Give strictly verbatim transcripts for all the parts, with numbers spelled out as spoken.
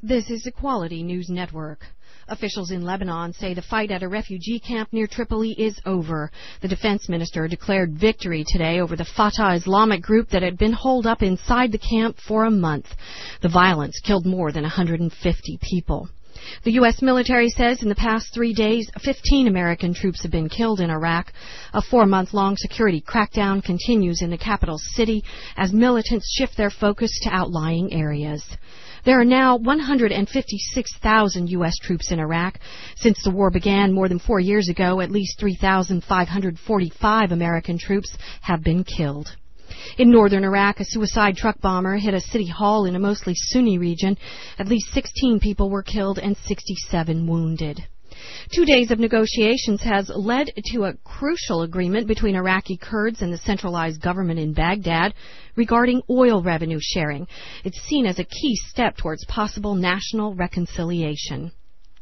This is the Quality News Network. Officials in Lebanon say the fight at a refugee camp near Tripoli is over. The defense minister declared victory today over the Fatah Islamic group that had been holed up inside the camp for a month. The violence killed more than one hundred fifty people. The U S military says in the past three days, fifteen American troops have been killed in Iraq. A four-month-long security crackdown continues in the capital city as militants shift their focus to outlying areas. There are now one hundred fifty-six thousand U S troops in Iraq. Since the war began more than four years ago, at least three thousand five hundred forty-five American troops have been killed. In northern Iraq, a suicide truck bomber hit a city hall in a mostly Sunni region. At least sixteen people were killed and sixty-seven wounded. Two days of negotiations has led to a crucial agreement between Iraqi Kurds and the centralized government in Baghdad regarding oil revenue sharing. It's seen as a key step towards possible national reconciliation.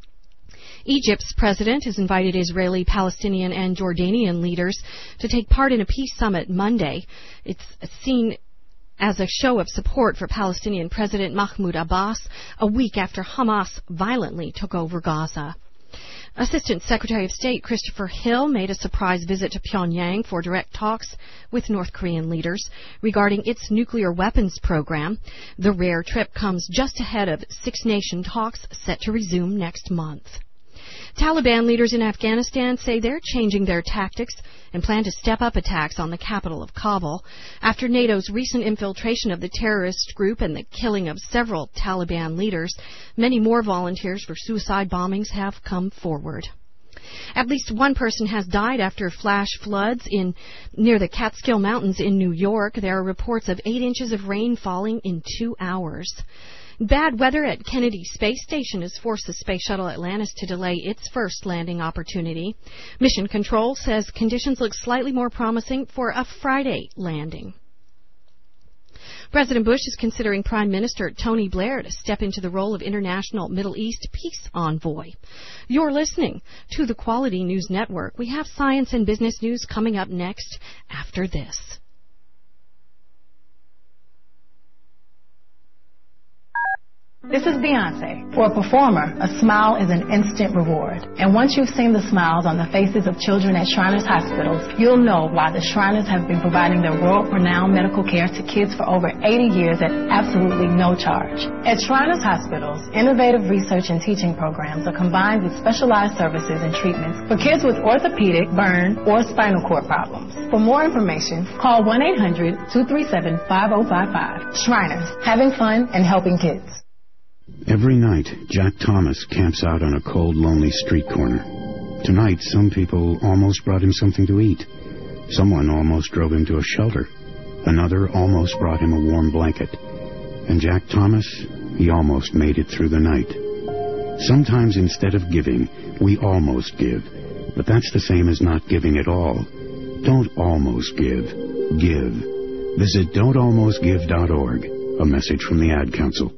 Egypt's president has invited Israeli, Palestinian, and Jordanian leaders to take part in a peace summit Monday. It's seen as a show of support for Palestinian President Mahmoud Abbas a week after Hamas violently took over Gaza. Assistant Secretary of State Christopher Hill made a surprise visit to Pyongyang for direct talks with North Korean leaders regarding its nuclear weapons program. The rare trip comes just ahead of six-nation talks set to resume next month. Taliban leaders in Afghanistan say they're changing their tactics and plan to step up attacks on the capital of Kabul after NATO's recent infiltration of the terrorist group and the killing of several Taliban leaders. Many more volunteers for suicide bombings have come forward. At least one person has died after flash floods in near the Catskill Mountains in New York. There are reports of eight inches of rain falling in two hours. Bad weather at Kennedy Space Station has forced the Space Shuttle Atlantis to delay its first landing opportunity. Mission Control says conditions look slightly more promising for a Friday landing. President Bush is considering Prime Minister Tony Blair to step into the role of international Middle East peace envoy. You're listening to the Quality News Network. We have science and business news coming up next after this. This is Beyonce. For a performer, a smile is an instant reward. And once you've seen the smiles on the faces of children at Shriners Hospitals, you'll know why the Shriners have been providing their world-renowned medical care to kids for over eighty years at absolutely no charge. At Shriners Hospitals, innovative research and teaching programs are combined with specialized services and treatments for kids with orthopedic, burn, or spinal cord problems. For more information, call one eight hundred two three seven five zero five five. Shriners, having fun and helping kids. Every night, Jack Thomas camps out on a cold, lonely street corner. Tonight, some people almost brought him something to eat. Someone almost drove him to a shelter. Another almost brought him a warm blanket. And Jack Thomas, he almost made it through the night. Sometimes instead of giving, we almost give. But that's the same as not giving at all. Don't almost give. Give. Visit don't almost give dot org. A message from the Ad Council.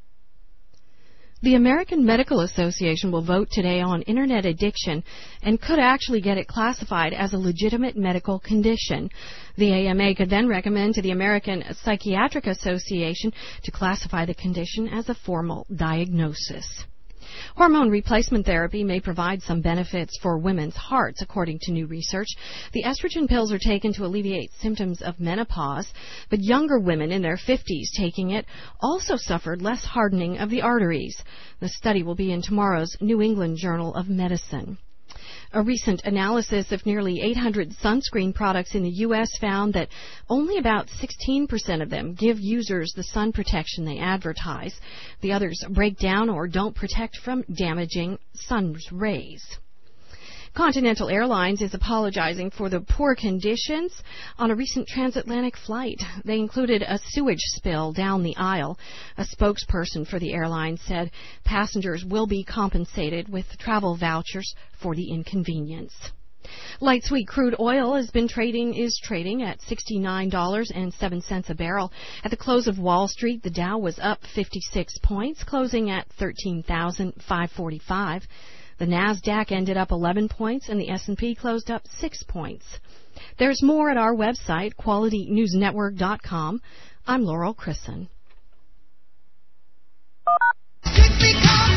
The American Medical Association will vote today on Internet addiction and could actually get it classified as a legitimate medical condition. The A M A could then recommend to the American Psychiatric Association to classify the condition as a formal diagnosis. Hormone replacement therapy may provide some benefits for women's hearts, according to new research. The estrogen pills are taken to alleviate symptoms of menopause, but younger women in their fifties taking it also suffered less hardening of the arteries. The study will be in tomorrow's New England Journal of Medicine. A recent analysis of nearly eight hundred sunscreen products in the U S found that only about sixteen percent of them give users the sun protection they advertise. The others break down or don't protect from damaging sun's rays. Continental Airlines is apologizing for the poor conditions on a recent transatlantic flight. They included a sewage spill down the aisle. A spokesperson for the airline said passengers will be compensated with travel vouchers for the inconvenience. Light sweet crude oil has been trading is trading at sixty-nine dollars and seven cents a barrel. At the close of Wall Street, the Dow was up fifty-six points, closing at thirteen thousand five hundred forty-five. The NASDAQ ended up eleven points, and the S and P closed up six points. There's more at our website, quality news network dot com. I'm Laurel Chrisson. Keep me calm.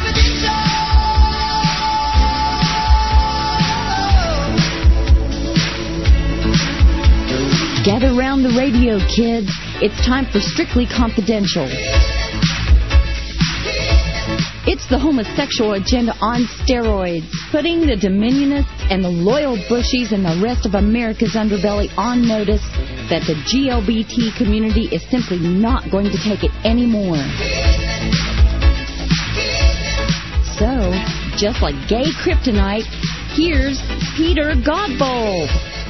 the radio, kids. It's time for Strictly Confidential. It's the homosexual agenda on steroids, putting the Dominionists and the loyal Bushies and the rest of America's underbelly on notice that the G L B T community is simply not going to take it anymore. So, just like gay kryptonite, here's Peter Godbold.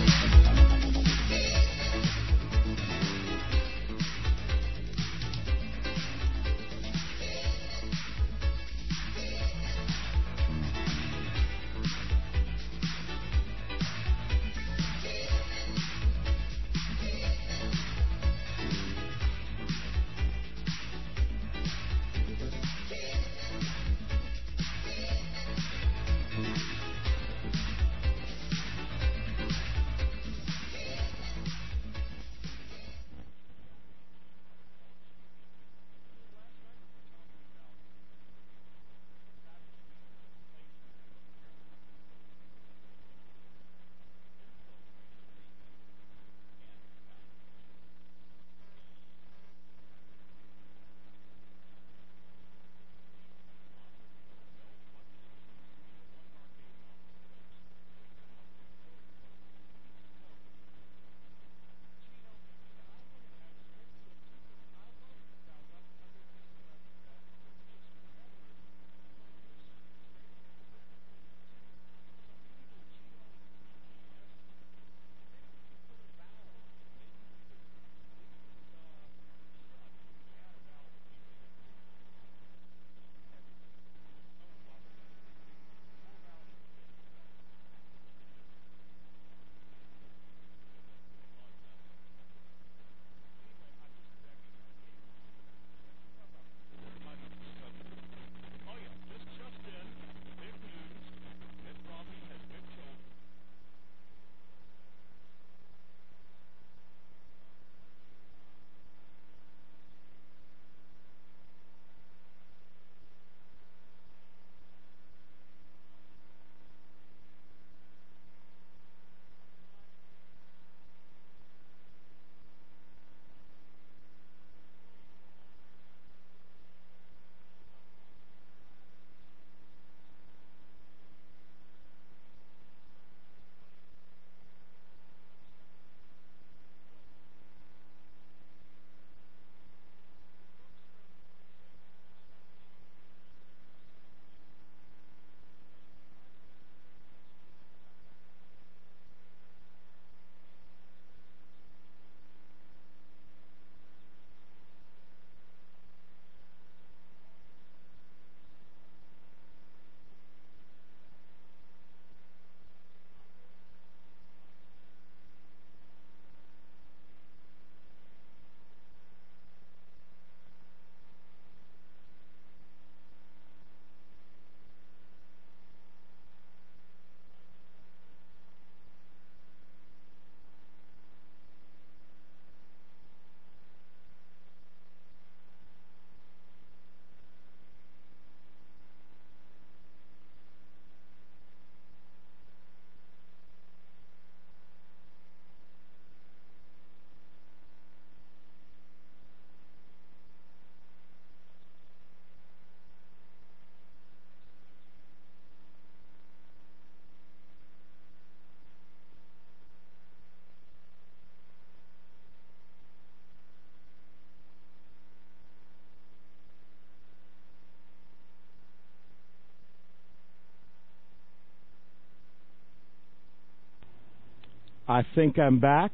I think I'm back.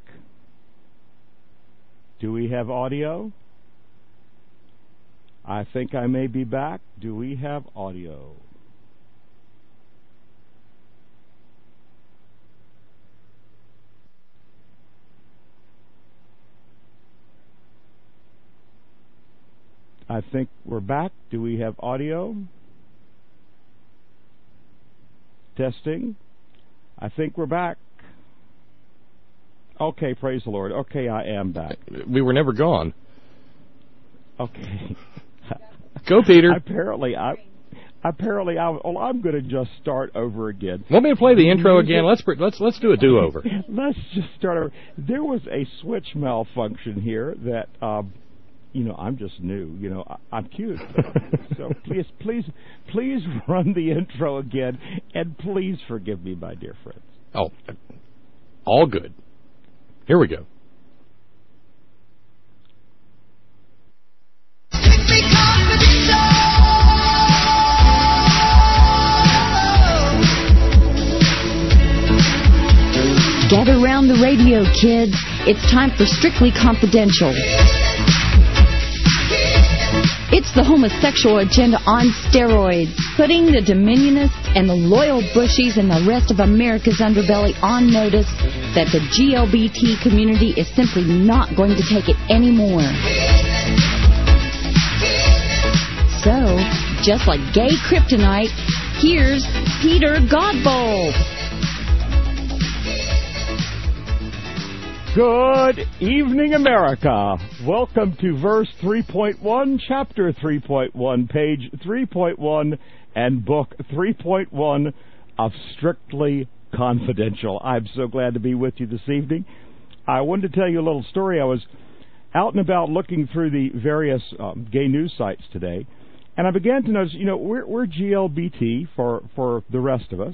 Do we have audio? I think I may be back. Do we have audio? I think we're back. Do we have audio? Testing. I think we're back. Okay, praise the Lord. Okay, I am back. We were never gone. Okay. Go, Peter. Apparently, I apparently, I, well, I'm going to just start over again. Want me to play the intro again? Let's let's let's do a do-over. Let's just start over. There was a switch malfunction here that, um, you know, I'm just new. You know, I, I'm cute. So please, please, please run the intro again, and please forgive me, my dear friends. Oh, all good. Here we go. Gather round the radio, kids. It's time for Strictly Confidential. It's the homosexual agenda on steroids, putting the Dominionists and the loyal Bushies and the rest of America's underbelly on notice that the G L B T community is simply not going to take it anymore. So, just like gay kryptonite, here's Peter Godbold. Good evening, America. Welcome to verse three point one, chapter three point one, page three point one, and book three point one of Strictly Confidential. I'm so glad to be with you this evening. I wanted to tell you a little story. I was out and about looking through the various um, gay news sites today, and I began to notice, you know, we're, we're G L B T for, for the rest of us,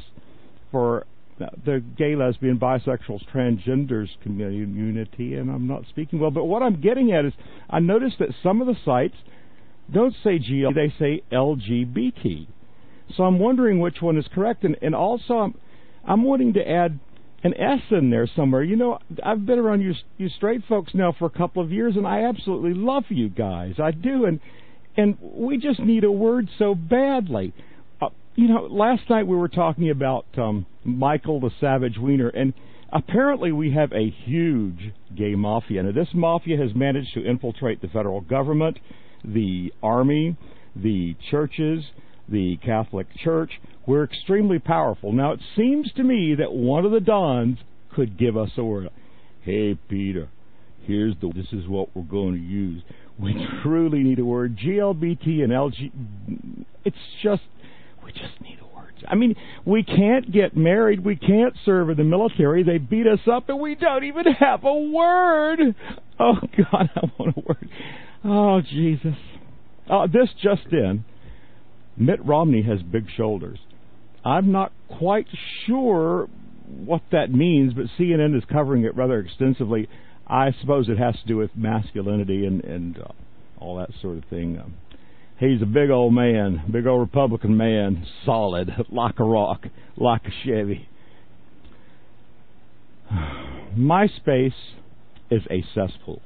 for the gay, lesbian, bisexuals, transgenders community, and I'm not speaking well, but what I'm getting at is I noticed that some of the sites don't say G L, they say L G B T. So I'm wondering which one is correct, and, and also I'm, I'm wanting to add an S in there somewhere. You know, I've been around you, you straight folks now for a couple of years, and I absolutely love you guys. I do, and and we just need a word so badly. Uh, you know, last night we were talking about um, Michael the Savage Wiener, and apparently we have a huge gay mafia. Now, this mafia has managed to infiltrate the federal government, the army, the churches, the Catholic Church. We're extremely powerful. Now, it seems to me that one of the Dons could give us a word. Hey, Peter, here's the, this is what we're going to use. We truly need a word. G L B T and L G, it's just, we just need a word. I mean, we can't get married. We can't serve in the military. They beat us up, and we don't even have a word. Oh, God, I want a word. Oh, Jesus. Uh, this just in. Mitt Romney has big shoulders. I'm not quite sure what that means, but C N N is covering it rather extensively. I suppose it has to do with masculinity and, and uh, all that sort of thing. Um, he's a big old man, big old Republican man, solid, like a rock, like a Chevy. MySpace is a cesspool.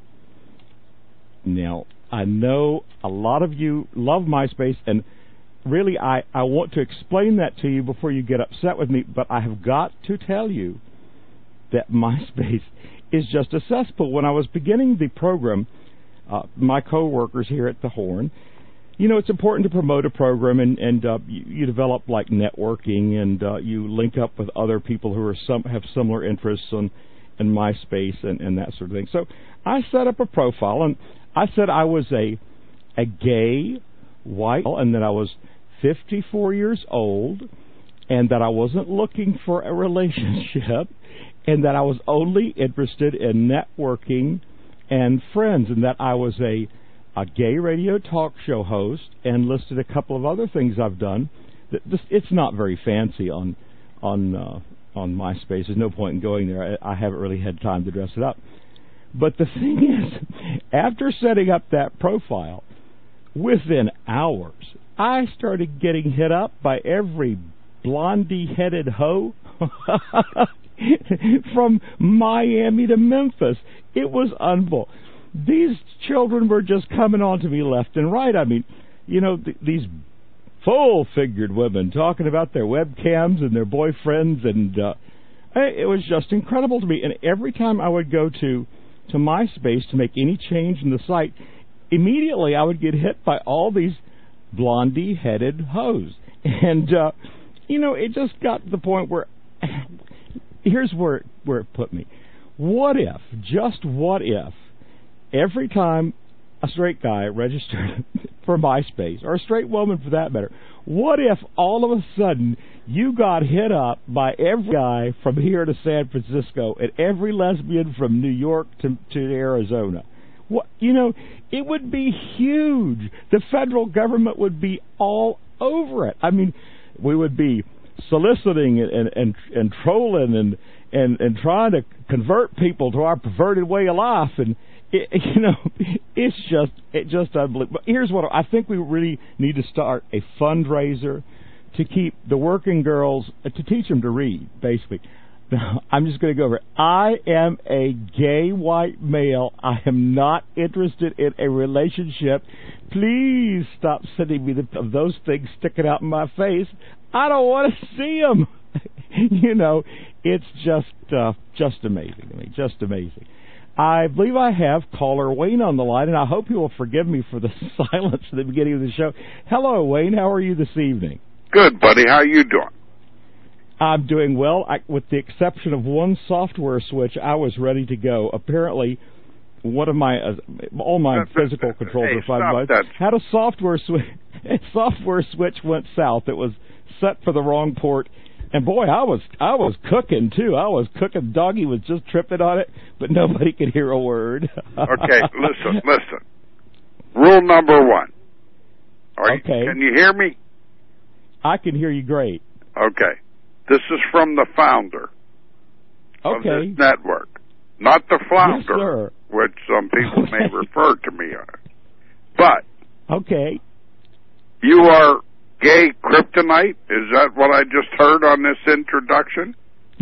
Now, I know a lot of you love MySpace, and really, I, I want to explain that to you before you get upset with me, but I have got to tell you that MySpace is just a cesspool. When I was beginning the program, uh, my co-workers here at the Horn, you know, it's important to promote a program, and, and uh, you, you develop, like, networking, and uh, you link up with other people who are some have similar interests on in MySpace and, and that sort of thing. So I set up a profile, and I said I was a a gay, white, and that I was fifty-four years old, and that I wasn't looking for a relationship, and that I was only interested in networking and friends, and that I was a a gay radio talk show host, and listed a couple of other things I've done. This, it's not very fancy on on uh, on MySpace. There's no point in going there. I, I haven't really had time to dress it up. But the thing is, after setting up that profile, within hours, I started getting hit up by every blondie-headed hoe from Miami to Memphis. It was unbelievable. These children were just coming on to me left and right. I mean, you know, th- these full-figured women talking about their webcams and their boyfriends, and uh, it was just incredible to me. And every time I would go to, to MySpace to make any change in the site, immediately I would get hit by all these blondie-headed hoes. And, uh, you know, it just got to the point where, here's where it, where it put me. What if, just what if, every time a straight guy registered for MySpace, or a straight woman for that matter, what if all of a sudden you got hit up by every guy from here to San Francisco and every lesbian from New York to, to Arizona? What, you know, it would be huge. The federal government would be all over it. I mean, we would be soliciting and and, and trolling and, and, and trying to convert people to our perverted way of life, and it, you know, it's just it just unbelievable. But here's what I think: we really need to start a fundraiser to keep the working girls, to teach them to read, basically. Now, I'm just going to go over it. I am a gay white male. I am not interested in a relationship. Please stop sending me the, those things sticking out in my face. I don't want to see them. You know, it's just uh, just amazing. I mean, just amazing. I believe I have caller Wayne on the line, and I hope you will forgive me for the silence at the beginning of the show. Hello, Wayne. How are you this evening? Good, buddy. How you doing? I'm doing well. I, with the exception of one software switch, I was ready to go. Apparently, one of my uh, all my That's physical it. controls Hey, are fine. stop that. Had a software switch. A software switch went south. It was set for the wrong port, and boy, I was I was cooking too. I was cooking. Doggy was just tripping on it, but nobody could hear a word. Okay, listen, listen. Rule number one. Are Okay. You, can you hear me? I can hear you great. Okay. This is from the founder of Okay. this network, not the flounder, Yes, sir. which some people may refer to me as. But Okay. you are gay kryptonite? Is that what I just heard on this introduction?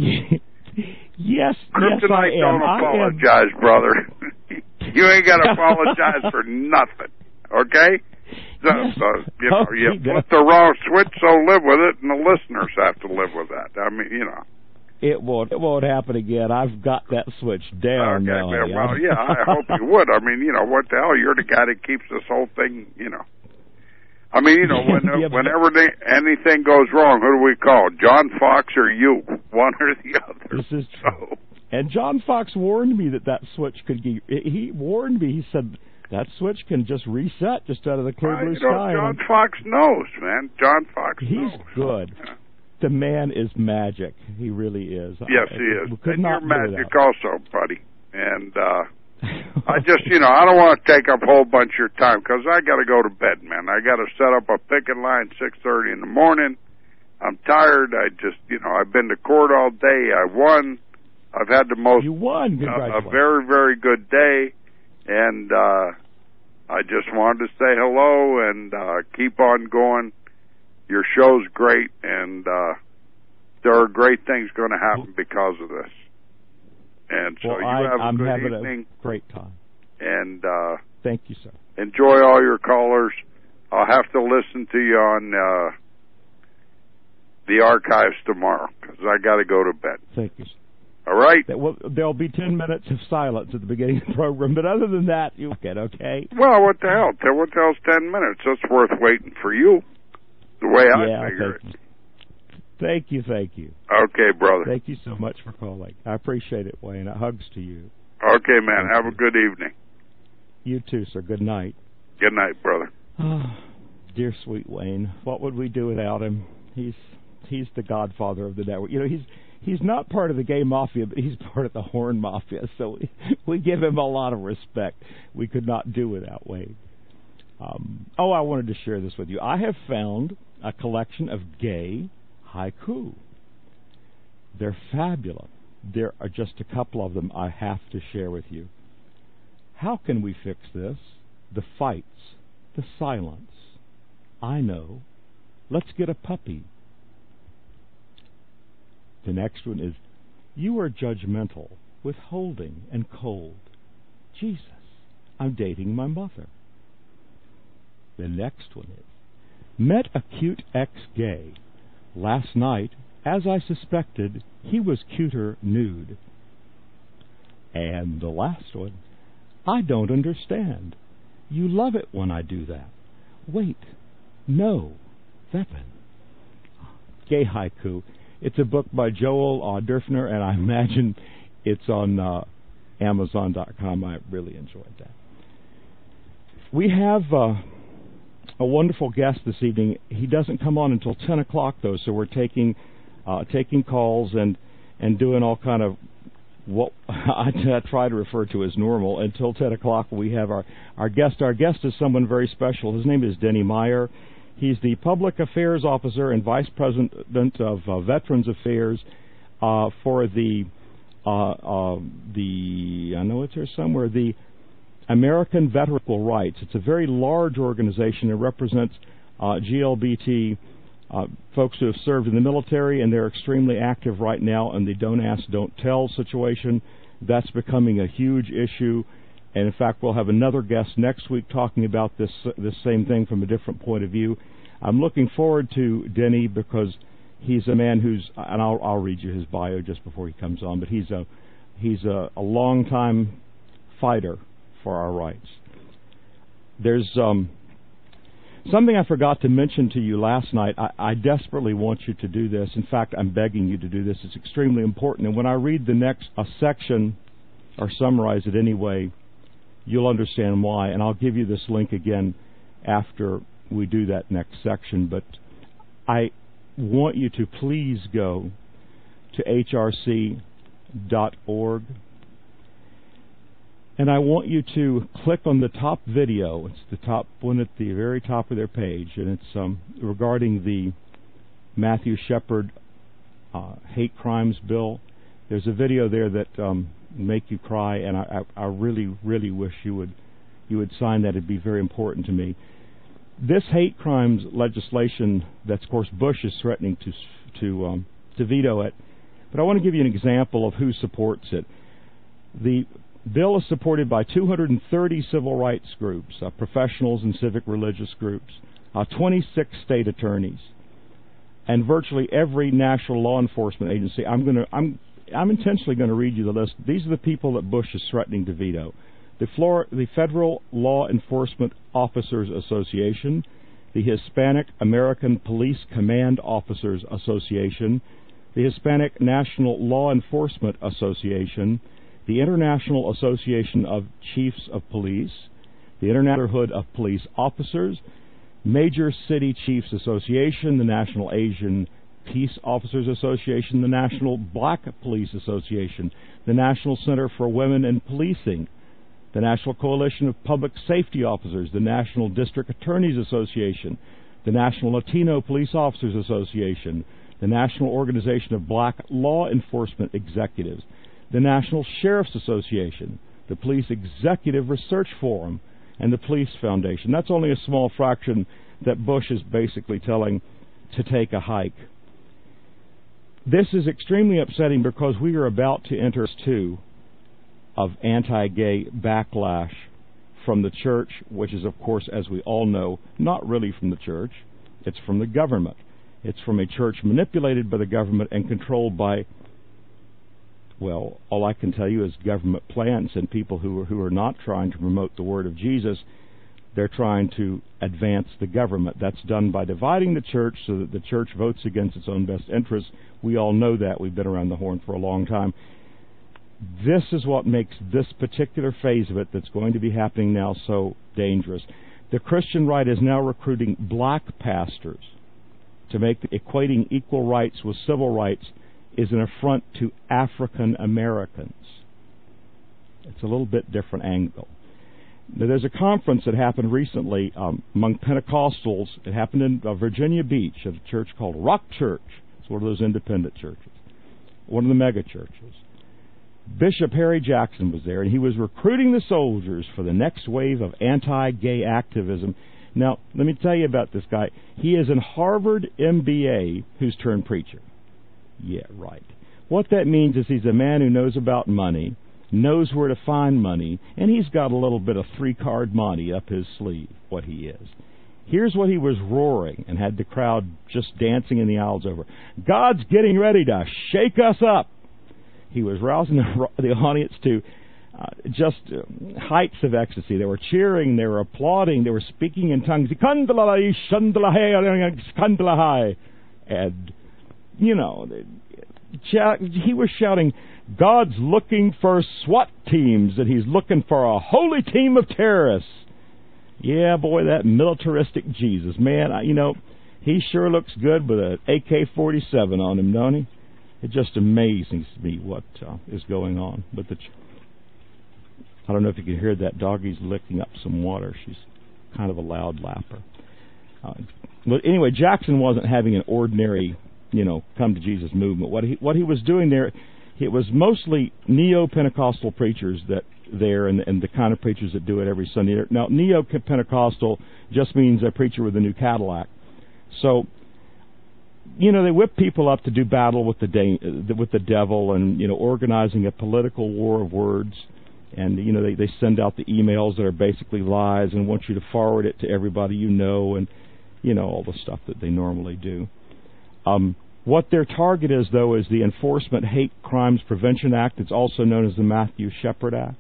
Yes, Kryptonite yes, I am. don't I am. apologize, brother. You ain't got to apologize for nothing, okay? So, Yes. so, you know, Okay, you no. put the wrong switch, so live with it, and the listeners have to live with that. I mean, you know. It won't. It won't happen again. I've got that switch down Okay, now. man, honey. well, yeah, I hope you would. I mean, you know, what the hell? You're the guy that keeps this whole thing, you know. I mean, you know, when, Yeah, but- whenever they, anything goes wrong, who do we call? John Fox or you? One or the other. This is true. So, And John Fox warned me that that switch could be. He warned me. He said that switch can just reset just out of the clear well, blue you know, sky. John Fox knows, man. John Fox He's knows. good. Yeah. The man is magic. He really is. Yes, I, he is. we could And not you're do magic without. also, buddy. And uh I just, you know, I don't want to take up a whole bunch of your time because I got to go to bed, man. I got to set up a picket line six thirty in the morning. I'm tired. I just, you know, I've been to court all day. I won. I've had the most, You won. uh, a Congratulations. very, very good day. And uh I just wanted to say hello and uh keep on going. Your show's great, and uh there are great things going to happen because of this. And so well, you I, have a I'm good having evening, a great time. and uh Thank you, sir. enjoy all your callers. I'll have to listen to you on uh the archives tomorrow because I got to go to bed. Thank you, sir. All right? That will, there'll be ten minutes of silence at the beginning of the program, but other than that, you get okay. Well, what the hell? Tell- What the hell's ten minutes? That's worth waiting for you, the way I yeah, figure thank it. you. Thank you, thank you. Okay, brother. Thank you so much for calling. I appreciate it, Wayne. Hugs to you. Okay, man. Thank Have you. a good evening. You too, sir. Good night. Good night, brother. Oh, dear sweet Wayne, what would we do without him? He's he's the godfather of the network. You know, he's he's not part of the gay mafia, but he's part of the horn mafia. So we, we give him a lot of respect. We could not do without Wayne. Um, oh, I wanted to share this with you. I have found a collection of gay haiku. They're fabulous. There are just a couple of them I have to share with you. How can we fix this? The fights, the silence. I know. Let's get a puppy. The next one is, you are judgmental, withholding, and cold. Jesus, I'm dating my mother. The next one is, met a cute ex-gay. Last night, as I suspected, he was cuter nude. And the last one, I don't understand. You love it when I do that. Wait, no, Vepin. Gay haiku. It's a book by Joel uh, Durfner, and I imagine it's on uh, Amazon dot com. I really enjoyed that. We have uh, a wonderful guest this evening. He doesn't come on until ten o'clock, though, so we're taking uh, taking calls and, and doing all kind of what I try to refer to as normal until ten o'clock. We have our, our guest. Our guest is someone very special. His name is Denny Meyer. He's the Public Affairs Officer and Vice President of uh, Veterans Affairs uh, for the, uh, uh, the I know it's here somewhere, the American Veteran Equal Rights. It's a very large organization. It represents uh, G L B T uh, folks who have served in the military, and they're extremely active right now in the Don't Ask, Don't Tell situation. That's becoming a huge issue. And in fact, we'll have another guest next week talking about this this same thing from a different point of view. I'm looking forward to Denny because he's a man who's, and I'll, I'll read you his bio just before he comes on, but he's a he's a, a long-time fighter for our rights. There's um, something I forgot to mention to you last night. I, I desperately want you to do this. In fact, I'm begging you to do this. It's extremely important. And when I read the next a section, or summarize it anyway, you'll understand why, and I'll give you this link again after we do that next section. But I want you to please go to H R C dot org, and I want you to click on the top video. It's the top one at the very top of their page, and it's um, regarding the Matthew Shepard uh, hate crimes bill. There's a video there that um, make you cry, and I, I, I really, really wish you would you would sign that. It'd be very important to me. This hate crimes legislation, that's of course Bush is threatening to to um, to veto it, but I want to give you an example of who supports it. The bill is supported by two hundred thirty civil rights groups, uh, professionals and civic religious groups, uh, twenty-six state attorneys, and virtually every national law enforcement agency. I'm going to I'm I'm intentionally going to read you the list. These are the people that Bush is threatening to veto. The, Flor- the Federal Law Enforcement Officers Association, the Hispanic American Police Command Officers Association, the Hispanic National Law Enforcement Association, the International Association of Chiefs of Police, the International Brotherhood of Police Officers, Major City Chiefs Association, the National Asian Peace Officers Association, the National Black Police Association, the National Center for Women in Policing, the National Coalition of Public Safety Officers, the National District Attorneys Association, the National Latino Police Officers Association, the National Organization of Black Law Enforcement Executives, the National Sheriff's Association, the Police Executive Research Forum, and the Police Foundation. That's only a small fraction that Bush is basically telling to take a hike. This is extremely upsetting because we are about to enter two of anti-gay backlash from the church, which is, of course, as we all know, not really from the church. It's from the government. It's from a church manipulated by the government and controlled by, well, all I can tell you is government plans and people who are, who are not trying to promote the word of Jesus. They're trying to advance the government. That's done by dividing the church so that the church votes against its own best interests. We all know that. We've been around the horn for a long time. This is what makes this particular phase of it that's going to be happening now so dangerous. The Christian right is now recruiting black pastors to make the, equating equal rights with civil rights is an affront to African Americans. It's a little bit different angle. Now, there's a conference that happened recently um, among Pentecostals. It happened in uh, Virginia Beach at a church called Rock Church. It's one of those independent churches, one of the mega churches. Bishop Harry Jackson was there, and he was recruiting the soldiers for the next wave of anti-gay activism. Now, let me tell you about this guy. He is an Harvard M B A who's turned preacher. Yeah, right. What that means is he's a man who knows about money, knows where to find money, and he's got a little bit of three-card money up his sleeve, what he is. Here's what he was roaring and had the crowd just dancing in the aisles over. God's getting ready to shake us up. He was rousing the, the audience to uh, just uh, heights of ecstasy. They were cheering, they were applauding, they were speaking in tongues. And, you know, he was shouting, God's looking for SWAT teams, and he's looking for a holy team of terrorists. Yeah, boy, that militaristic Jesus. Man, I, you know, he sure looks good with an A K forty-seven on him, don't he? It just amazes me what uh, is going on. But the ch- I don't know if you can hear that. Doggie's licking up some water. She's kind of a loud lapper. Uh, but anyway, Jackson wasn't having an ordinary, you know, come to Jesus movement. What he what he was doing there, it was mostly neo-Pentecostal preachers that there, and, and the kind of preachers that do it every Sunday. Now, neo-Pentecostal just means a preacher with a new Cadillac. So, you know, they whip people up to do battle with the de- with the devil, and you know, organizing a political war of words. And, you know, they, they send out the emails that are basically lies and want you to forward it to everybody you know, and, you know, all the stuff that they normally do. Um, what their target is, though, is the Enforcement Hate Crimes Prevention Act. It's also known as the Matthew Shepard Act,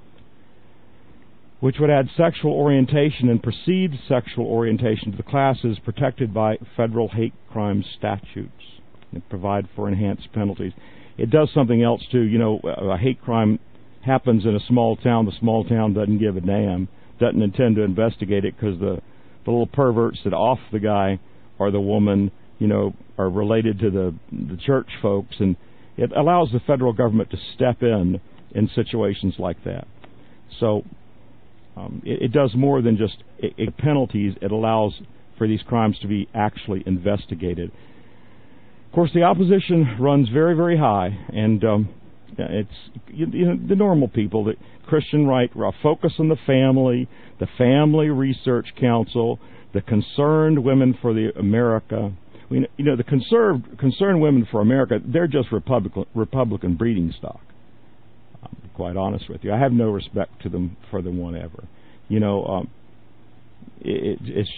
which would add sexual orientation and perceived sexual orientation to the classes protected by federal hate crime statutes and provide for enhanced penalties. It does something else, too. You know, a hate crime happens in a small town. The small town doesn't give a damn, doesn't intend to investigate it because the, the little perverts that off the guy or the woman, you know, are related to the, the church folks, and it allows the federal government to step in in situations like that. So um, it, it does more than just it, it penalties. It allows for these crimes to be actually investigated. Of course, the opposition runs very, very high, and um, it's you know, the normal people, the Christian right, focus on the family, the Family Research Council, the Concerned Women for the America. You know, the conserved, Concerned Women for America, they're just Republican, Republican breeding stock. I'm quite honest with you. I have no respect to them for them whatever. You know, um, it, it's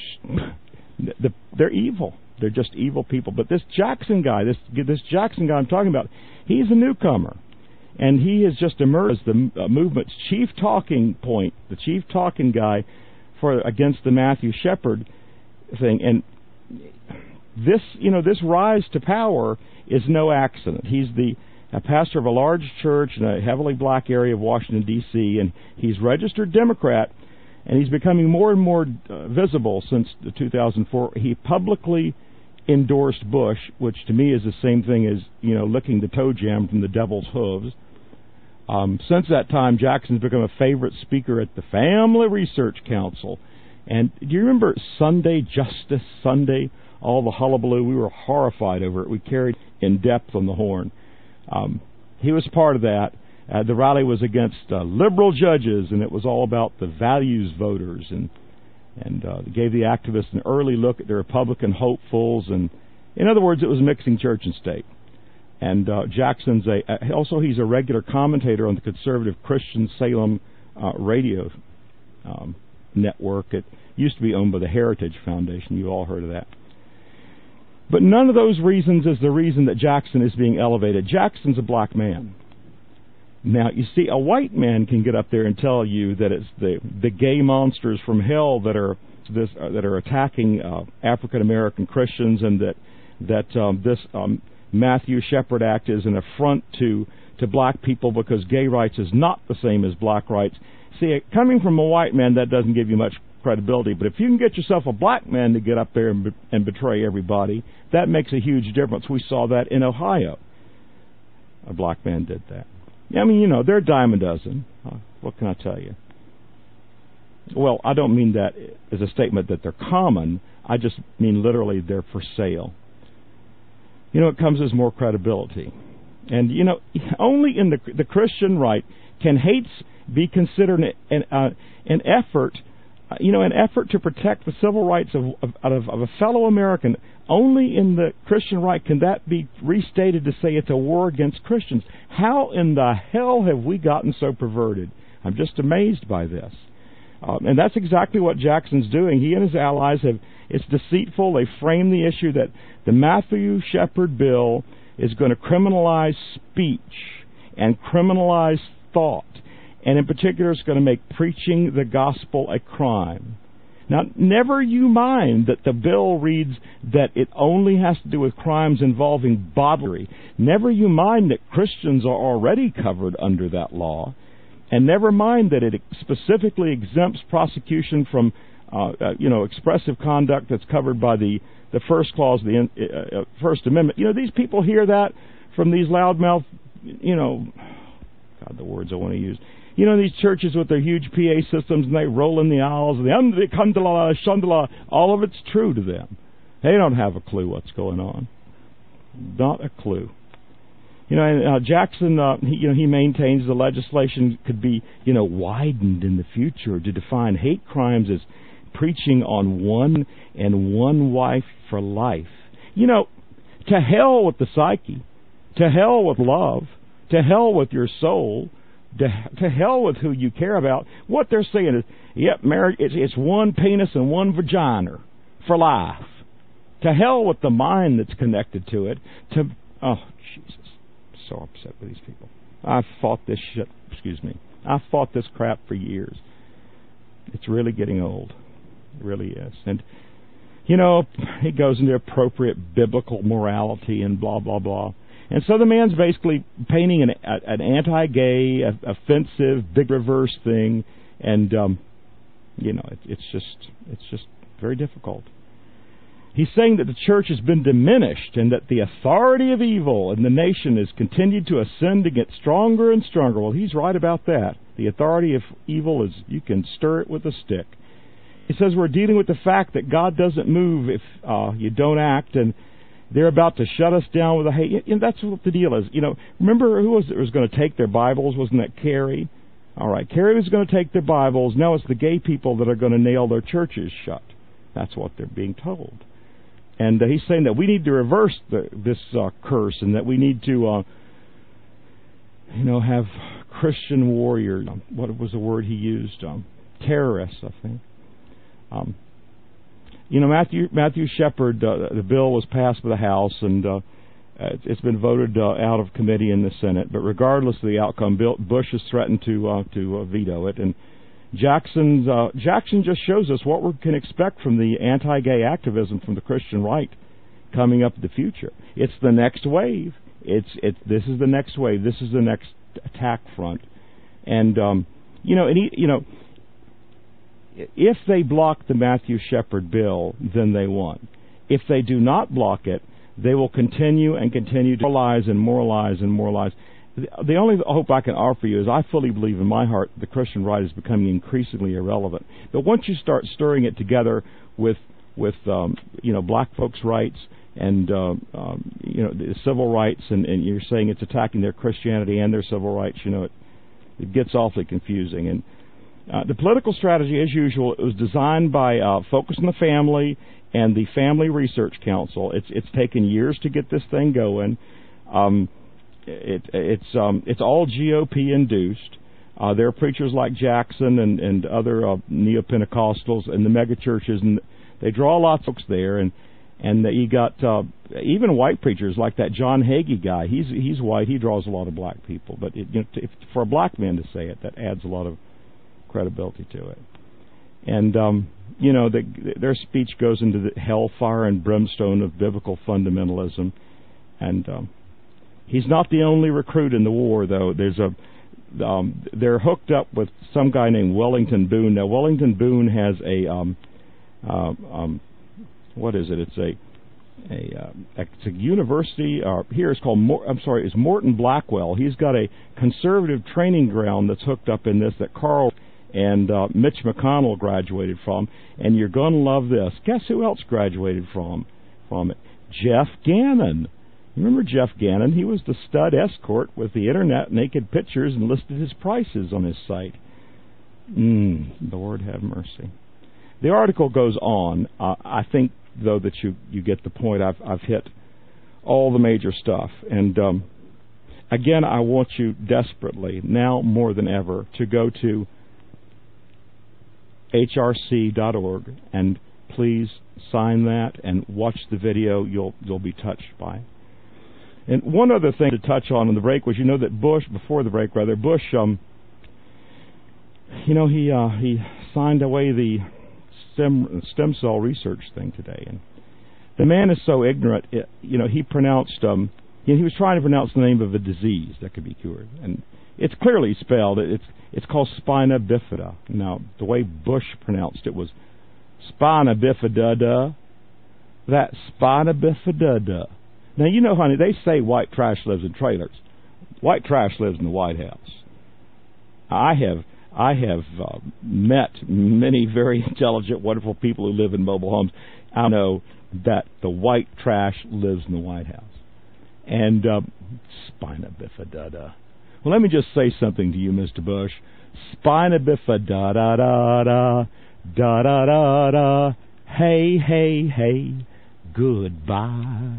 the, they're evil. They're just evil people. But this Jackson guy, this this Jackson guy I'm talking about, he's a newcomer. And he has just emerged as the uh, movement's chief talking point, the chief talking guy for against the Matthew Shepard thing. And this, you know, this rise to power is no accident. He's the a pastor of a large church in a heavily black area of Washington, D C, and he's registered Democrat, and he's becoming more and more uh, visible since the two thousand four. He publicly endorsed Bush, which to me is the same thing as, you know, licking the toe jam from the devil's hooves. Um, since that time, Jackson's become a favorite speaker at the Family Research Council. And do you remember Sunday, Justice Sunday, all the hullabaloo? We were horrified over it. We carried in depth on the horn. Um, he was part of that. Uh, the rally was against uh, liberal judges, and it was all about the values voters, and and uh, gave the activists an early look at the Republican hopefuls. And in other words, it was mixing church and state. And uh, Jackson's a uh, also he's a regular commentator on the conservative Christian Salem uh, radio um, network. It used to be owned by the Heritage Foundation. You all heard of that. But none of those reasons is the reason that Jackson is being elevated. Jackson's a black man. Now, you see, a white man can get up there and tell you that it's the the gay monsters from hell that are this uh, that are attacking uh, African American Christians, and that that um, this um, Matthew Shepard Act is an affront to to black people because gay rights is not the same as black rights. See, coming from a white man, that doesn't give you much credibility. But if you can get yourself a black man to get up there and, be, and betray everybody, that makes a huge difference. We saw that in Ohio. A black man did that. I mean, you know, they're a dime a dozen. Uh, what can I tell you? Well, I don't mean that as a statement that they're common. I just mean literally they're for sale. You know, it comes as more credibility. And, you know, only in the the Christian right can hate be considered an, uh, an effort, uh, you know, an effort to protect the civil rights of, of, of, of a fellow American. Only in the Christian right can that be restated to say it's a war against Christians. How in the hell have we gotten so perverted? I'm just amazed by this. Um, and that's exactly what Jackson's doing. He and his allies have, it's deceitful. They frame the issue that the Matthew Shepard bill is going to criminalize speech and criminalize thought. And in particular, it's going to make preaching the gospel a crime. Now, never you mind that the bill reads that it only has to do with crimes involving bodily. Never you mind that Christians are already covered under that law. And never mind that it specifically exempts prosecution from uh, uh, you know, expressive conduct that's covered by the, the first clause of the uh, uh, First Amendment. You know, these people hear that from these loudmouth, you know, God, the words I want to use. You know, these churches with their huge P A systems, and they roll in the aisles, and the kandala, shandala, all of it's true to them. They don't have a clue what's going on. Not a clue. You know, and uh, Jackson, uh, he, you know, he maintains the legislation could be, you know, widened in the future to define hate crimes as preaching on one and one wife for life. You know, to hell with the psyche, to hell with love, to hell with your soul, to, to hell with who you care about. What they're saying is, yep, marriage, it's, it's one penis and one vagina for life. To hell with the mind that's connected to it. To oh, Jesus. So upset with these people. I've fought this shit, excuse me. I've fought this crap for years. It's really getting old. It really is. And, you know, it goes into appropriate biblical morality and blah, blah, blah. And so the man's basically painting an, an anti-gay, offensive, big reverse thing. And, um, you know, it, it's just it's just very difficult. He's saying that the church has been diminished and that the authority of evil in the nation has continued to ascend and get stronger and stronger. Well, he's right about that. The authority of evil is, you can stir it with a stick. He says we're dealing with the fact that God doesn't move if uh, you don't act, and they're about to shut us down with a hate. And that's what the deal is. You know, remember who was it was going to take their Bibles? Wasn't that Kerry? All right, Kerry was going to take their Bibles. Now it's the gay people that are going to nail their churches shut. That's what they're being told. And uh, he's saying that we need to reverse the, this uh, curse, and that we need to, uh, you know, have Christian warriors. Um, what was the word he used? Um, terrorists, I think. Um, you know, Matthew Matthew Shepard, uh, the bill was passed by the House, and uh, it's been voted uh, out of committee in the Senate. But regardless of the outcome, Bill, Bush has threatened to uh, to uh, veto it. And Jackson's, uh, Jackson just shows us what we can expect from the anti-gay activism from the Christian right coming up in the future. It's the next wave. It's it. This is the next wave. This is the next attack front. And um, you know, and he, you know, if they block the Matthew Shepard bill, then they won. If they do not block it, they will continue and continue to moralize and moralize and moralize. The only hope I can offer you is I fully believe in my heart the Christian right is becoming increasingly irrelevant. But once you start stirring it together with with um, you know, black folks' rights and uh, um, you know, the civil rights, and, and you're saying it's attacking their Christianity and their civil rights, you know, it, it gets awfully confusing. And uh, the political strategy, as usual, it was designed by uh, Focus on the Family and the Family Research Council. It's it's taken years to get this thing going. Um, It, it's um, it's all G O P induced. Uh, there are preachers like Jackson and and other uh, neo-Pentecostals and the mega churches, and they draw lots of folks there. And and you got uh, even white preachers like that John Hagee guy. He's he's white. He draws a lot of black people. But it, you know, if, for a black man to say it, that adds a lot of credibility to it. And um, you know, the, their speech goes into the hellfire and brimstone of biblical fundamentalism, and um, he's not the only recruit in the war, though. There's a, um, they're hooked up with some guy named Wellington Boone. Now, Wellington Boone has a, um, uh, um, what is it? It's a, a, uh, it's a university. Uh, here it's called. Mor- I'm sorry, it's Morton Blackwell. He's got a conservative training ground that's hooked up in this that Carl and uh, Mitch McConnell graduated from. And you're going to love this. Guess who else graduated from from it? Jeff Gannon. Remember Jeff Gannon? He was the stud escort with the internet naked pictures and listed his prices on his site. Mm, Lord have mercy. The article goes on. Uh, I think, though, that you, you get the point. I've I've hit all the major stuff. And um, again, I want you desperately, now more than ever, to go to H R C dot org and please sign that and watch the video. You'll you'll be touched by it. And one other thing to touch on in the break was, you know, that Bush, before the break rather, Bush, um, you know, he uh, he signed away the stem stem cell research thing today, and the man is so ignorant. It, you know, he pronounced um, he, he was trying to pronounce the name of a disease that could be cured, and it's clearly spelled. It's it's called spina bifida. Now, the way Bush pronounced it was Spina bifida. That spina bifida. Now, you know, honey, they say white trash lives in trailers. White trash lives in the White House. I have I have uh, met many very intelligent, wonderful people who live in mobile homes. I know that the white trash lives in the White House. And uh, spina bifida. Well, let me just say something to you, Mister Bush. Spina bifida, da da da da, da da da da. Hey, hey, hey. Goodbye.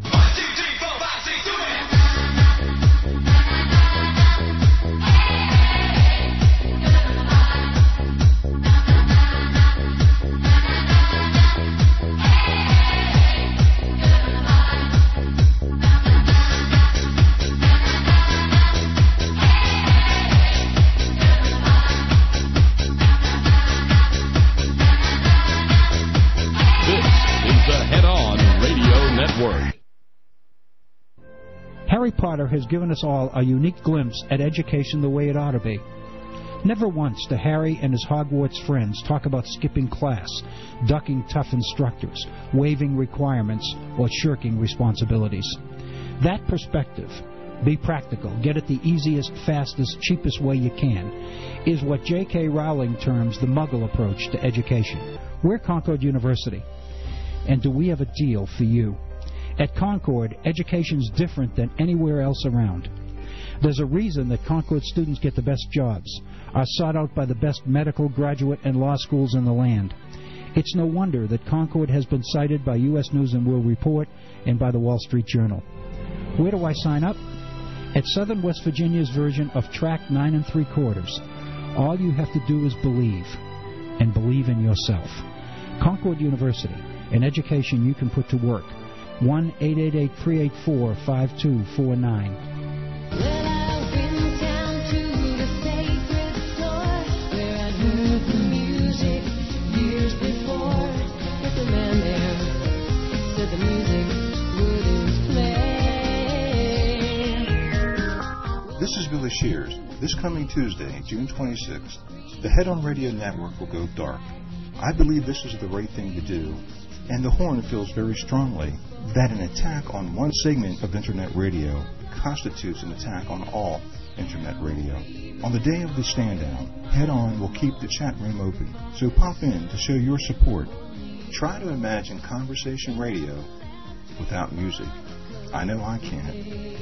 Harry Potter has given us all a unique glimpse at education the way it ought to be. Never once do Harry and his Hogwarts friends talk about skipping class, ducking tough instructors, waiving requirements, or shirking responsibilities. That perspective, be practical, get it the easiest, fastest, cheapest way you can, is what J K Rowling terms the Muggle approach to education. We're Concord University, and do we have a deal for you? At Concord, education's different than anywhere else around. There's a reason that Concord students get the best jobs, are sought out by the best medical, graduate, and law schools in the land. It's no wonder that Concord has been cited by U S News and World Report and by the Wall Street Journal. Where do I sign up? At Southern West Virginia's version of Track nine and three quarters. All you have to do is believe, and believe in yourself. Concord University, an education you can put to work. one eight eight eight, three eight four, five two four nine. Well, I've been down to the sacred store where I heard the music years before. But the man there said the music wouldn't play. This is Billy Shears. This coming Tuesday, June twenty-sixth, the Head On Radio Network will go dark. I believe this is the right thing to do, and the Horn feels very strongly that an attack on one segment of Internet radio constitutes an attack on all Internet radio. On the day of the stand-down, Head On will keep the chat room open, so pop in to show your support. Try to imagine conversation radio without music. I know I can't.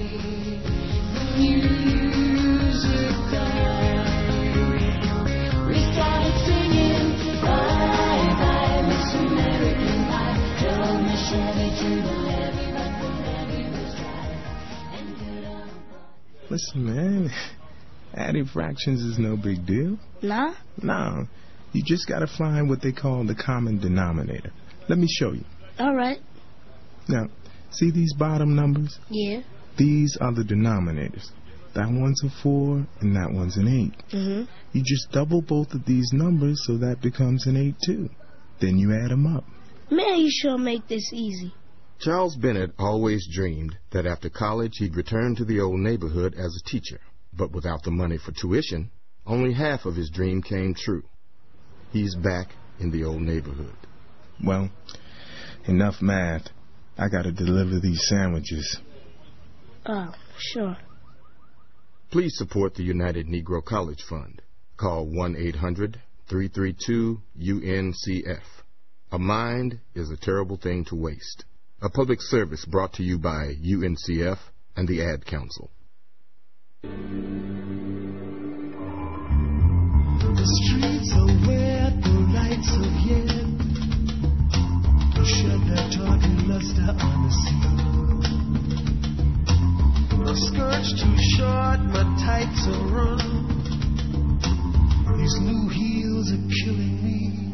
We started singing, bye bye, Miss American Pie. Drove my Chevy to the levee, but the levee was dry. And good on. Listen, man, adding fractions is no big deal. Nah? No. You just gotta find what they call the common denominator. Let me show you. All right. Now, see these bottom numbers? Yeah. These are the denominators. That one's a four, and that one's an eight. Mm-hmm. You just double both of these numbers, so that becomes an eight, too. Then you add them up. Man, you sure make this easy. Charles Bennett always dreamed that after college he'd return to the old neighborhood as a teacher. But without the money for tuition, only half of his dream came true. He's back in the old neighborhood. Well, enough math. I gotta deliver these sandwiches. Oh, sure. Please support the United Negro College Fund. Call one eight hundred, three three two, U N C F. A mind is a terrible thing to waste. A public service brought to you by U N C F and the Ad Council. The streets are wet, the lights are yet. Shed their talking luster on the sea. My skirt's too short, my tights are run. These new heels are killing me.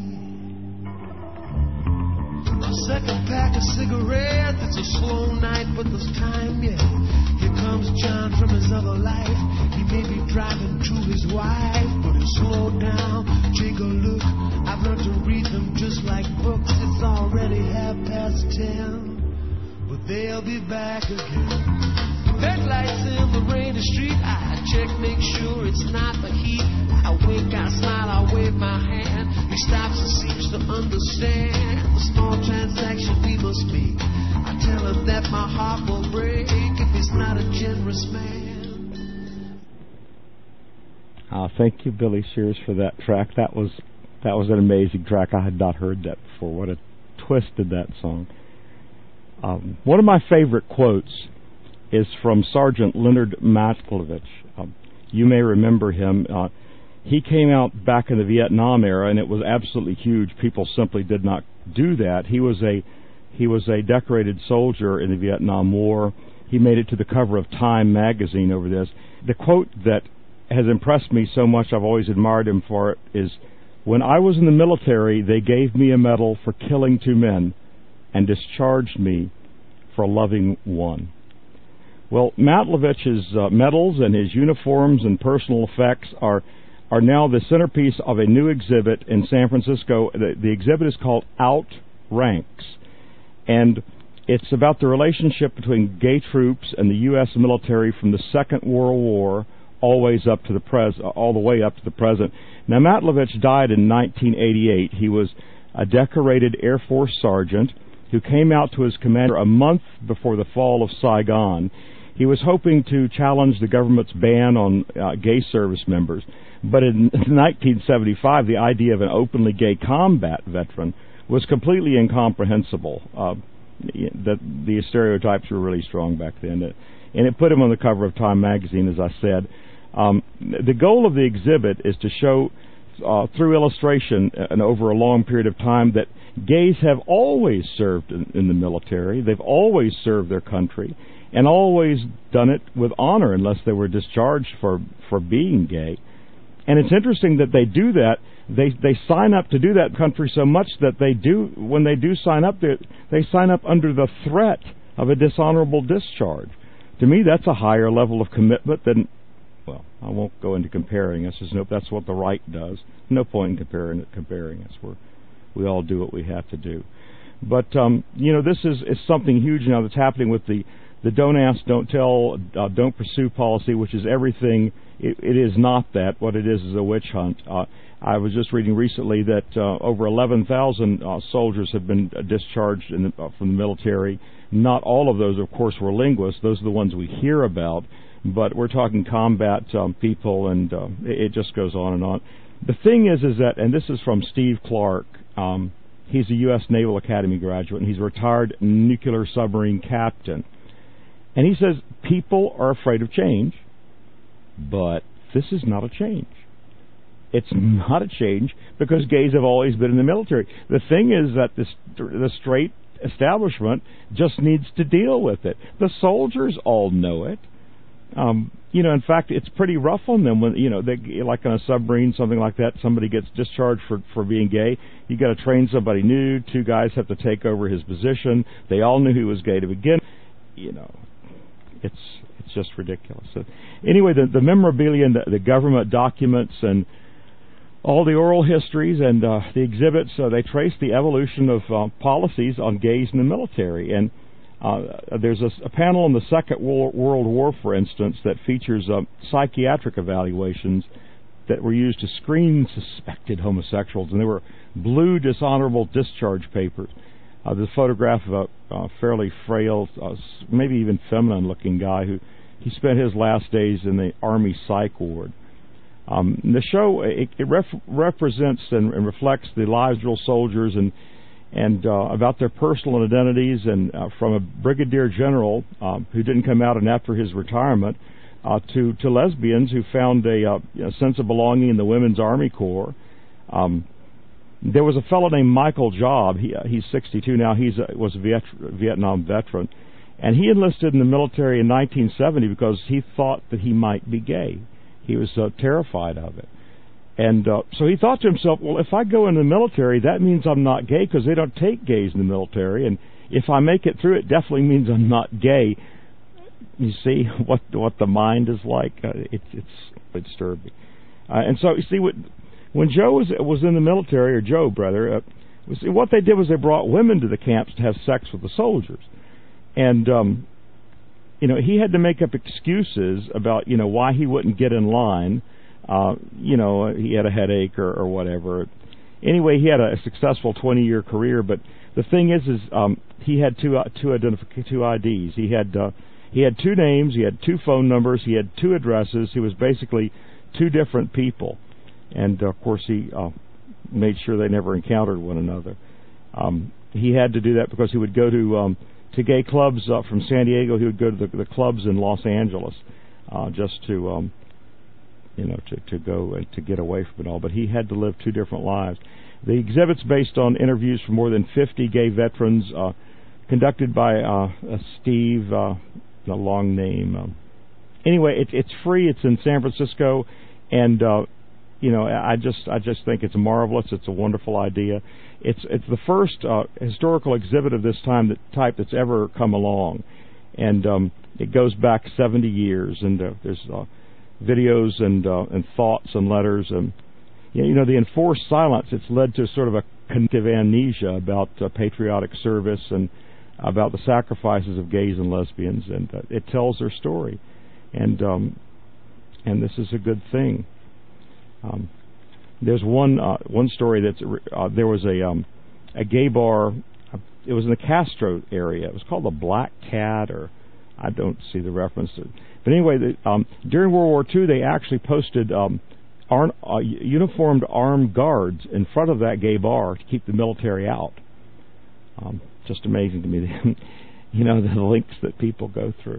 A second pack of cigarettes, it's a slow night, but there's time yet. Here comes John from his other life. He may be driving to his wife, but he'll slow down, take a look. I've learned to read them just like books. It's already half past ten, but they'll be back again. Headlights in the rainy street. I check, make sure it's not the heat. I wink, I smile, I wave my hand. he stops and seems to understand the small transaction we must make. I tell him that my heart will break if he's not a generous man. Uh, thank you, Billy Shears, for that track. That was that was an amazing track. I had not heard that before. What a twist in that song. Um, one of my favorite quotes is from Sergeant Leonard Matlovich. Um, you may remember him. Uh, he came out back in the Vietnam era, and it was absolutely huge. People simply did not do that. He was a he was a decorated soldier in the Vietnam War. He made it to the cover of Time magazine over this. The quote that has impressed me so much, I've always admired him for it, is, "When I was in the military, they gave me a medal for killing two men and discharged me for loving one." Well, Matlovich's uh, medals and his uniforms and personal effects are are now the centerpiece of a new exhibit in San Francisco. The, the exhibit is called Outranks, and it's about the relationship between gay troops and the U S military from the Second World War always up to the pres all the way up to the present. Now, Matlovich died in nineteen eighty-eight. He was a decorated Air Force sergeant who came out to his commander a month before the fall of Saigon. He was hoping to challenge the government's ban on uh, gay service members. But in nineteen seventy-five, the idea of an openly gay combat veteran was completely incomprehensible. Uh, the, the stereotypes were really strong back then. And it put him on the cover of Time magazine, as I said. Um, the goal of the exhibit is to show uh, through illustration and over a long period of time that gays have always served in, in the military. They've always served their country and always done it with honor unless they were discharged for, for being gay. And it's interesting that they do that. They they sign up to do that country so much that they do, when they do sign up, they, they sign up under the threat of a dishonorable discharge. To me, that's a higher level of commitment than, well, I won't go into comparing us. No, that's what the right does. No point in comparing comparing us. We're, we all do what we have to do. But, um, you know, this is, is something huge now that's happening with the, the don't ask, don't tell, uh, don't pursue policy, which is everything. It, it is not that. What it is is a witch hunt. Uh, I was just reading recently that uh, over eleven thousand uh, soldiers have been uh, discharged in the, uh, from the military. Not all of those, of course, were linguists. Those are the ones we hear about. But we're talking combat um, people, and uh, it, it just goes on and on. The thing is, is that, and this is from Steve Clark. Um, he's a U S Naval Academy graduate, and he's a retired nuclear submarine captain. And he says people are afraid of change, but this is not a change. It's not a change because gays have always been in the military. The thing is that this, the straight establishment just needs to deal with it. The soldiers all know it. Um, you know, in fact, it's pretty rough on them when, you know, they, like on a submarine, something like that, somebody gets discharged for, for being gay. You got to train somebody new. Two guys have to take over his position. They all knew he was gay to begin. You know, it's it's just ridiculous. So, anyway, the, the memorabilia and the, the government documents and all the oral histories and uh, the exhibits, uh, they trace the evolution of uh, policies on gays in the military. And uh, there's a, a panel on the Second World War, for instance, that features uh, psychiatric evaluations that were used to screen suspected homosexuals. And they were blue dishonorable discharge papers. Uh, the photograph of a uh, fairly frail, uh, maybe even feminine-looking guy who he spent his last days in the Army psych ward. Um, the show it, it ref, represents and, and reflects the lives of real soldiers and and uh, about their personal identities, and uh, from a brigadier general uh, who didn't come out and after his retirement uh, to to lesbians who found a, uh, a sense of belonging in the Women's Army Corps. Um, there was a fellow named Michael Job. He, uh, he's sixty-two now. He was a Viet, Vietnam veteran, and he enlisted in the military in nineteen seventy because he thought that he might be gay. He was uh, terrified of it. And uh, so he thought to himself, well, if I go in the military, that means I'm not gay because they don't take gays in the military. And if I make it through, it definitely means I'm not gay. You see what what the mind is like? Uh, it, it's disturbing. Uh, and so, you see, what, when Joe was, was in the military, or Joe, brother, uh, was, what they did was they brought women to the camps to have sex with the soldiers. And... Um, You know, he had to make up excuses about, you know, why he wouldn't get in line. Uh, you know, he had a headache or, or whatever. anyway, he had a successful twenty-year career. But the thing is, is um, he had two uh, two identif- two I Ds. He had uh, he had two names. He had two phone numbers. He had two addresses. He was basically two different people. And uh, of course, he uh, made sure they never encountered one another. Um, he had to do that because he would go to um, to gay clubs uh, from San Diego. He would go to the, the clubs in Los Angeles uh, just to. Um, you know, to, to go and to get away from it all. But he had to live two different lives. The exhibit's based on interviews from more than fifty gay veterans, uh, conducted by uh, uh, Steve, uh, a long name. Um, anyway, it, it's free. It's in San Francisco, and uh, you know, I just I just think it's marvelous. It's a wonderful idea. It's it's the first uh, historical exhibit of this time that type that's ever come along, and um, it goes back seventy years, and uh, there's uh, videos and uh, and thoughts and letters, and you know, the enforced silence. It's led to sort of a collective amnesia about uh, patriotic service and about the sacrifices of gays and lesbians, and uh, it tells their story, and um, and this is a good thing. Um, there's one uh, one story that's uh, there was a um, a gay bar. Uh, it was in the Castro area. It was called the Black Cat, or I don't see the reference to it. But anyway, the, um, during World War Two, they actually posted um, ar- uh, uniformed armed guards in front of that gay bar to keep the military out. Um, just amazing to me, you know, the lengths that people go through.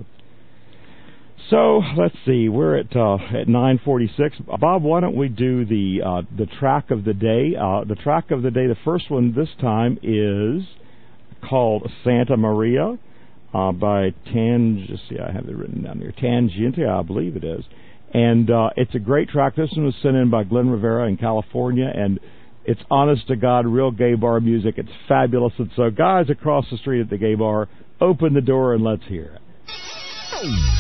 So let's see, we're at uh, at nine forty-six. Bob, why don't we do the uh, the track of the day? Uh, the track of the day. The first one this time is called Santa Maria. Uh, by Tang, see, I have it written down here, Tangente, I believe it is. And uh, it's a great track. This one was sent in by Glenn Rivera in California, and it's honest to God, real gay bar music. It's fabulous. And so, guys across the street at the gay bar, open the door and let's hear it.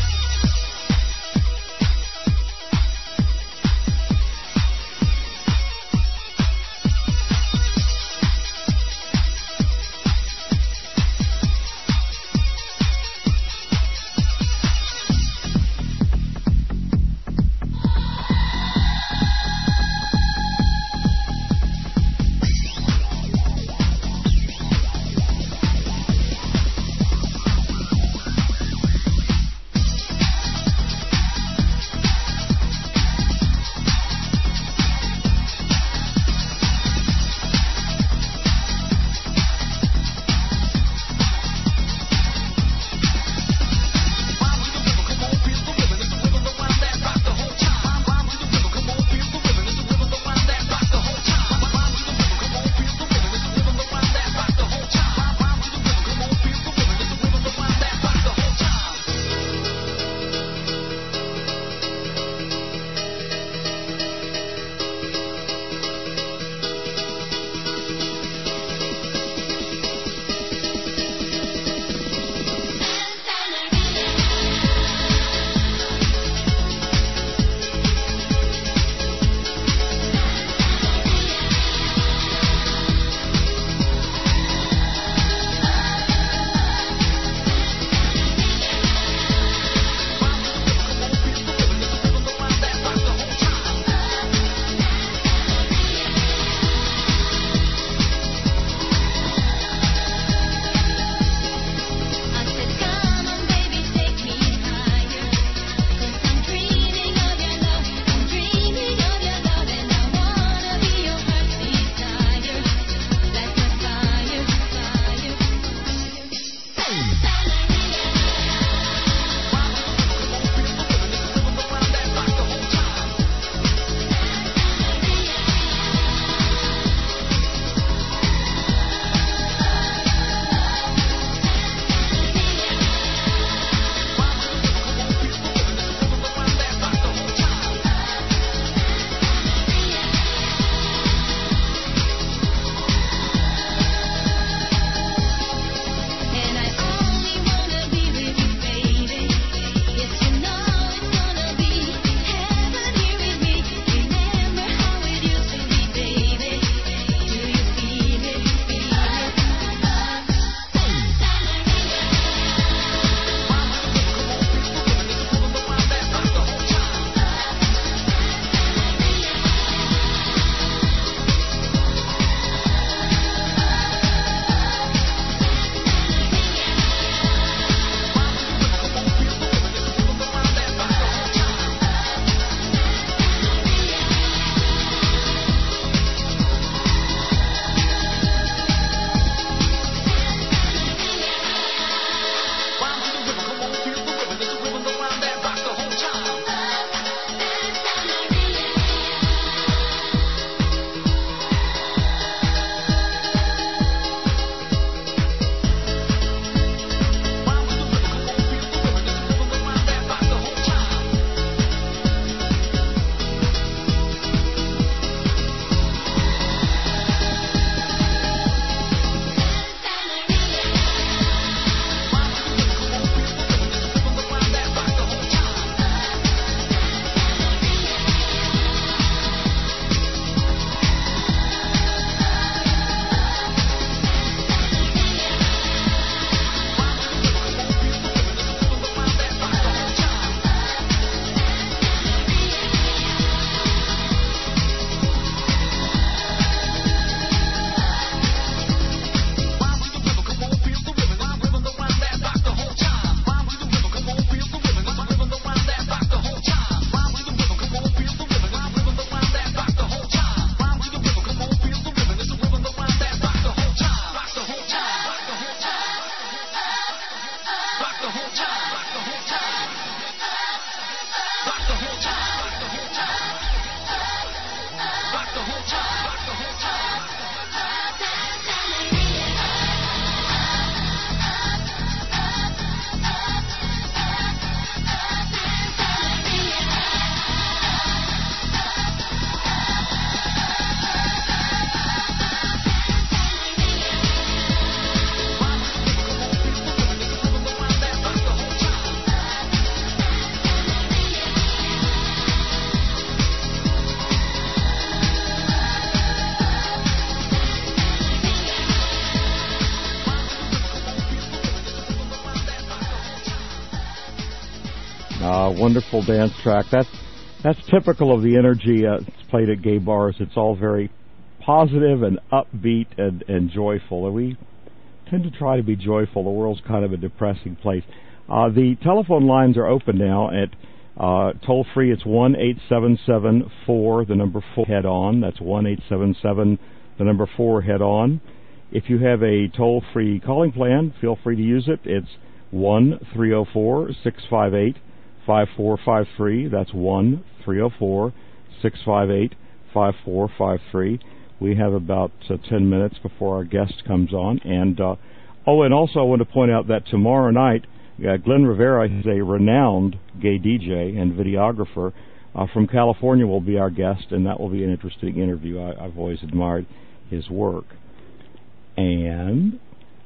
Uh, wonderful dance track. That's that's typical of the energy uh, it's played at gay bars. It's all very positive and upbeat and, and joyful. And we tend to try to be joyful. The world's kind of a depressing place. Uh, the telephone lines are open now at uh, toll free. It's one eight seven seven four, the number four, head on. That's one eight seven seven, the number four, head on. If you have a toll free calling plan, feel free to use it. It's one three oh four, six five eight, five four five three. That's one three oh four, six five eight, five four five three. We have about uh, ten minutes before our guest comes on. And uh, oh, and also I want to point out that tomorrow night, uh, Glenn Rivera is a renowned gay D J and videographer uh, from California will be our guest, and that will be an interesting interview. I, I've always admired his work. And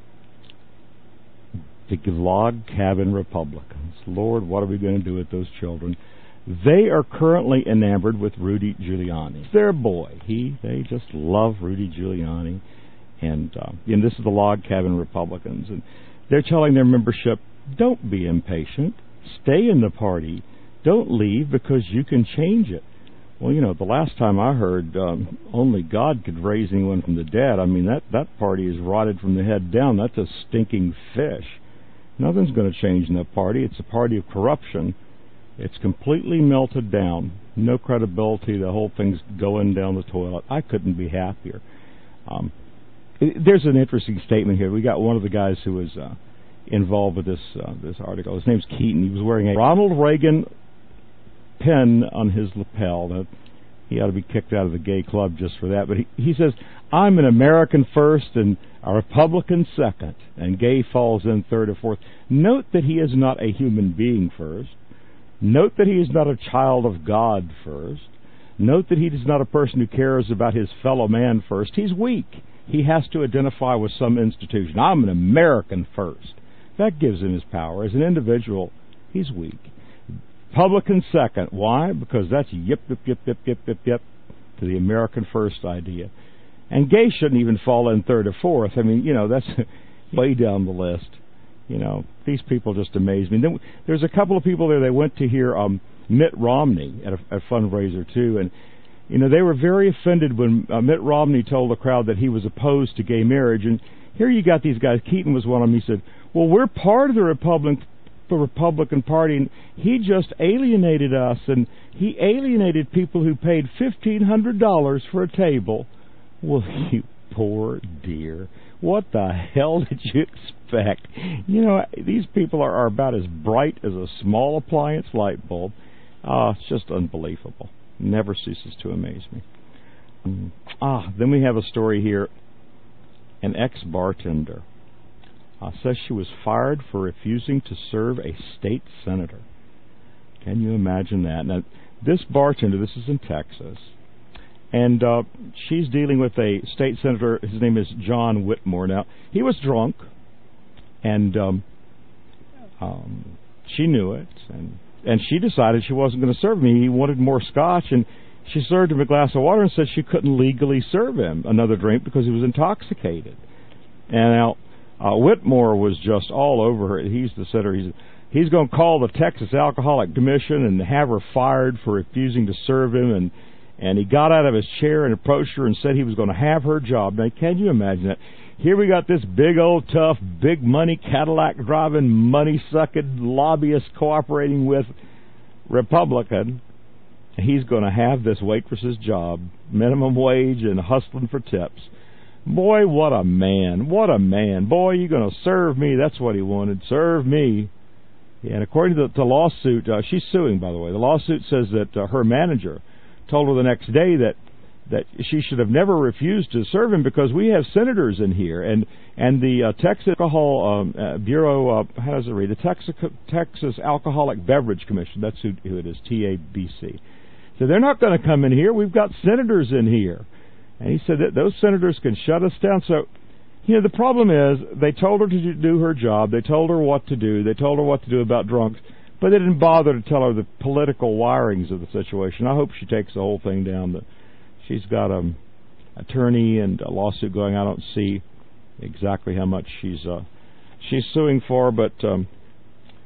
the Log Cabin Republicans. Lord, what are we going to do with those children? They are currently enamored with Rudy Giuliani. It's their boy. He, they just love Rudy Giuliani. And, uh, and this is the Log Cabin Republicans. And they're telling their membership, don't be impatient. Stay in the party. Don't leave because you can change it. Well, you know, the last time I heard um, only God could raise anyone from the dead, I mean, that, that party is rotted from the head down. That's a stinking fish. Nothing's going to change in that party. It's a party of corruption. It's completely melted down. No credibility. The whole thing's going down the toilet. I couldn't be happier. Um, it, there's an interesting statement here. We got one of the guys who was uh, involved with this uh, this article. His name's Keaton. He was wearing a Ronald Reagan pin on his lapel. Now, he ought to be kicked out of the gay club just for that. But he, he says, I'm an American first and a Republican second. And gay falls in third or fourth. Note that he is not a human being first. Note that he is not a child of God first. Note that he is not a person who cares about his fellow man first. He's weak. He has to identify with some institution. I'm an American first. That gives him his power. As an individual, he's weak. Republican second. Why? Because that's yip, yip, yip, yip, yip, yip, yip to the American first idea. And gay shouldn't even fall in third or fourth. I mean, you know, that's way down the list. You know, these people just amaze me. Then there's a couple of people there. They went to hear um, Mitt Romney at a, a fundraiser too, and you know they were very offended when uh, Mitt Romney told the crowd that he was opposed to gay marriage. And here you got these guys. Keaton was one of them. He said, "Well, we're part of the Republican the Republican Party, and he just alienated us, and he alienated people who paid fifteen hundred dollars for a table." Well, you poor dear. What the hell did you expect? You know, these people are, are about as bright as a small appliance light bulb. Uh, it's just unbelievable. Never ceases to amaze me. Um, ah, then we have a story here. An ex-bartender uh, says she was fired for refusing to serve a state senator. Can you imagine that? Now, this bartender, this is in Texas, and uh, she's dealing with a state senator. His name is John Whitmore. Now, he was drunk, and um, um, she knew it, and and she decided she wasn't going to serve him. He wanted more scotch, and she served him a glass of water and said she couldn't legally serve him another drink because he was intoxicated. And now, uh, Whitmore was just all over her. He's the senator. He's, he's going to call the Texas Alcoholic Commission and have her fired for refusing to serve him, and And he got out of his chair and approached her and said he was going to have her job. Now, can you imagine that? Here we got this big old tough, big money Cadillac driving, money sucking lobbyist cooperating with Republican. He's going to have this waitress's job, minimum wage and hustling for tips. Boy, what a man. What a man. Boy, you're going to serve me. That's what he wanted. Serve me. Yeah, and according to the, the lawsuit, uh, she's suing, by the way. The lawsuit says that uh, her manager told her the next day that that she should have never refused to serve him because we have senators in here, and and the uh, Texas Alcohol um, uh, Bureau, uh, how does it read? The Texas Texas Alcoholic Beverage Commission. That's who, who it is, T A B C. So they're not going to come in here. We've got senators in here, and he said that those senators can shut us down. So, you know, the problem is they told her to do her job. They told her what to do. They told her what to do about drunks. But they didn't bother to tell her the political wirings of the situation. I hope she takes the whole thing down. The, she's got an attorney and a lawsuit going. I don't see exactly how much she's uh, she's suing for, but um,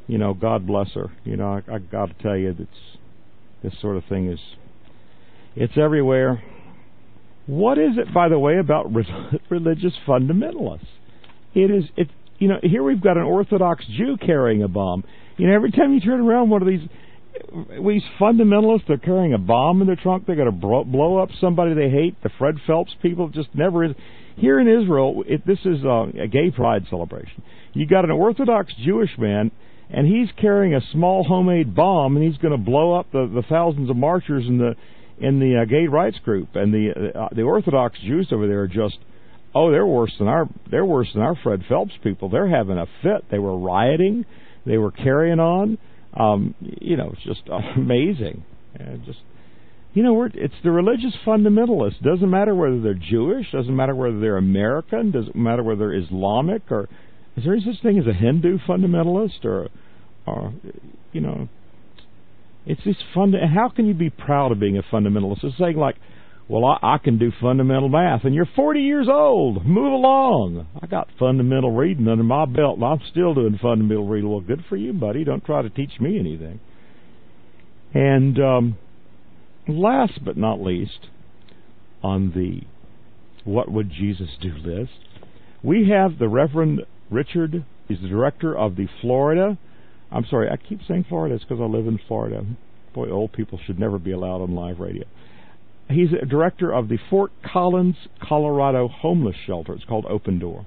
you know, God bless her. You know, I, I got to tell you, that's, this sort of thing is, it's everywhere. What is it, by the way, about re- religious fundamentalists? It is, it, you know, here we've got an Orthodox Jew carrying a bomb. You know, every time you turn around, one of these these fundamentalists, they're carrying a bomb in their trunk. They're going to bro- blow up somebody they hate. The Fred Phelps people just never is. Here in Israel, it, this is uh, a gay pride celebration. You got an Orthodox Jewish man, and he's carrying a small homemade bomb, and he's going to blow up the, the thousands of marchers in the in the uh, gay rights group. And the uh, the Orthodox Jews over there are just, oh, they're worse than our they're worse than our Fred Phelps people. They're having a fit. They were rioting. They were carrying on. Um, you know, it's just amazing. And just, you know, we're, it's the religious fundamentalists. Doesn't matter whether they're Jewish. Doesn't matter whether they're American. Doesn't matter whether they're Islamic, or is there any such thing as a Hindu fundamentalist, or, or you know, it's this fund. How can you be proud of being a fundamentalist? It's saying like, well, I, I can do fundamental math, and you're forty years old. Move along. I got fundamental reading under my belt, and I'm still doing fundamental reading. Well, good for you, buddy. Don't try to teach me anything. And um, last but not least, on the What Would Jesus Do list, we have the Reverend Richard. He's the director of the Florida. I'm sorry, I keep saying Florida. It's because I live in Florida. Boy, old people should never be allowed on live radio. He's a director of the Fort Collins, Colorado homeless shelter. It's called Open Door.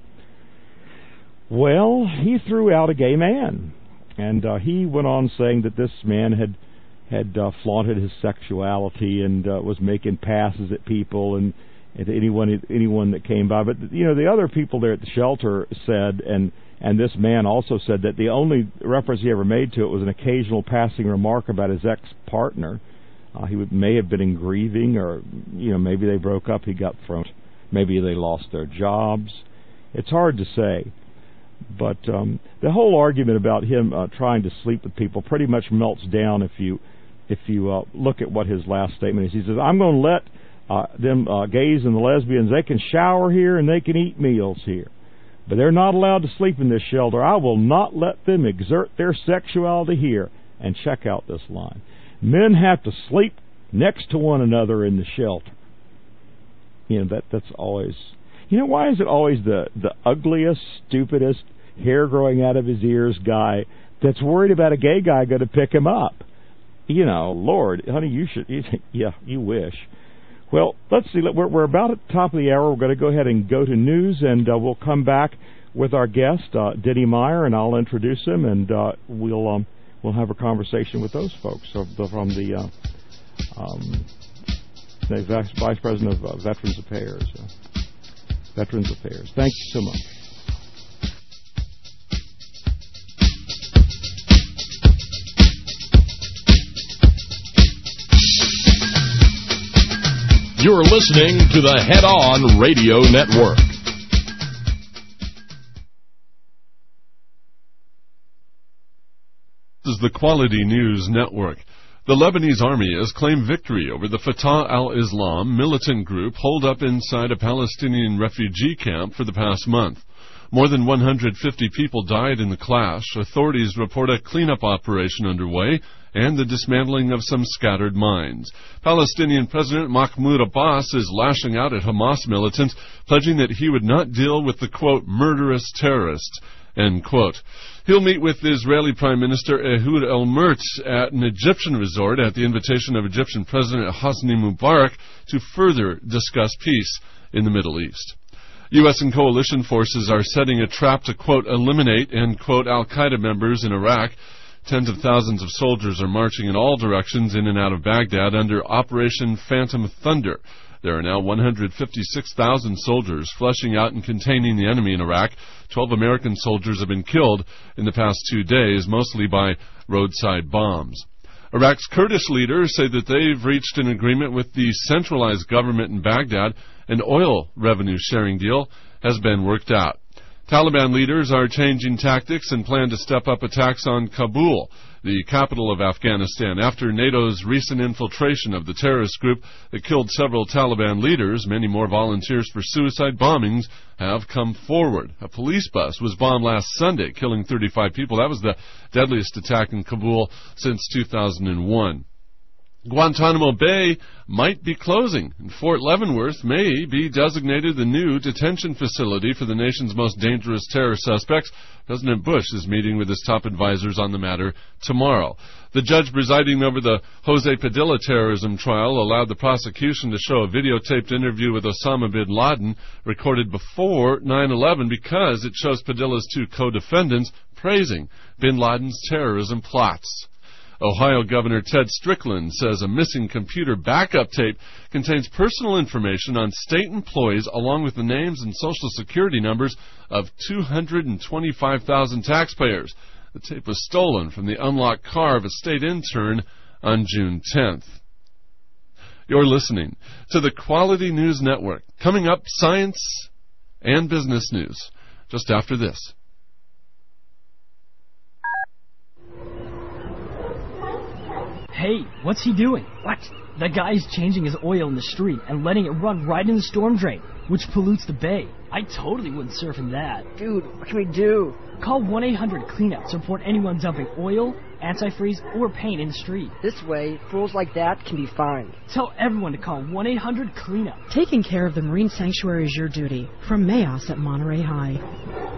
Well, he threw out a gay man, and uh, he went on saying that this man had had uh, flaunted his sexuality and uh, was making passes at people and, and anyone anyone that came by. But you know, the other people there at the shelter said, and and this man also said, that the only reference he ever made to it was an occasional passing remark about his ex-partner. Uh, he would, may have been in grieving, or you know, maybe they broke up. He got thrown. Maybe they lost their jobs. It's hard to say, but um, the whole argument about him uh, trying to sleep with people pretty much melts down if you if you uh, look at what his last statement is. He says, "I'm going to let uh, them uh, gays and the lesbians. They can shower here and they can eat meals here, but they're not allowed to sleep in this shelter. I will not let them exert their sexuality here." And check out this line. Men have to sleep next to one another in the shelter. You know, that that's always... You know, why is it always the, the ugliest, stupidest, hair growing out of his ears guy that's worried about a gay guy going to pick him up? You know, Lord, honey, you should... You, yeah, you wish. Well, let's see. We're, we're about at the top of the hour. We're going to go ahead and go to news, and uh, we'll come back with our guest, uh, Denny Meyer, and I'll introduce him, and uh, we'll... Um, We'll have a conversation with those folks from the, uh, um, the Vice President of uh, Veterans Affairs. Uh, Veterans Affairs. Thank you so much. You're listening to the Head On Radio Network. Is the Quality News Network. The Lebanese army has claimed victory over the Fatah al-Islam militant group holed up inside a Palestinian refugee camp for the past month. More than one hundred fifty people died in the clash. Authorities report a cleanup operation underway and the dismantling of some scattered mines. Palestinian President Mahmoud Abbas is lashing out at Hamas militants, pledging that he would not deal with the, quote, murderous terrorists, end quote. He'll meet with Israeli Prime Minister Ehud Olmert at an Egyptian resort at the invitation of Egyptian President Hosni Mubarak to further discuss peace in the Middle East. U S and coalition forces are setting a trap to, quote, eliminate, end quote, al-Qaeda members in Iraq. Tens of thousands of soldiers are marching in all directions in and out of Baghdad under Operation Phantom Thunder. There are now one hundred fifty-six thousand soldiers flushing out and containing the enemy in Iraq. Twelve American soldiers have been killed in the past two days, mostly by roadside bombs. Iraq's Kurdish leaders say that they've reached an agreement with the centralized government in Baghdad. An oil revenue sharing deal has been worked out. Taliban leaders are changing tactics and plan to step up attacks on Kabul. the capital of Afghanistan. After NATO's recent infiltration of the terrorist group that killed several Taliban leaders, many more volunteers for suicide bombings have come forward. A police bus was bombed last Sunday, killing thirty-five people. That was the deadliest attack in Kabul since two thousand one. Guantanamo Bay might be closing, and Fort Leavenworth may be designated the new detention facility for the nation's most dangerous terror suspects. President Bush is meeting with his top advisors on the matter tomorrow. The judge presiding over the Jose Padilla terrorism trial allowed the prosecution to show a videotaped interview with Osama bin Laden recorded before nine eleven because it shows Padilla's two co-defendants praising bin Laden's terrorism plots. Ohio Governor Ted Strickland says a missing computer backup tape contains personal information on state employees along with the names and social security numbers of two hundred twenty-five thousand taxpayers. The tape was stolen from the unlocked car of a state intern on June tenth. You're listening to the Quality News Network. Coming up, science and business news just after this. Hey, what's he doing? What? That guy's changing his oil in the street and letting it run right in the storm drain, which pollutes the bay. I totally wouldn't surf in that. Dude, what can we do? Call one eight hundred cleanup to report anyone dumping oil, antifreeze, or paint in the street. This way, fools like that can be fined. Tell everyone to call one eight hundred cleanup. Taking care of the marine sanctuary is your duty. From Mayos at Monterey High.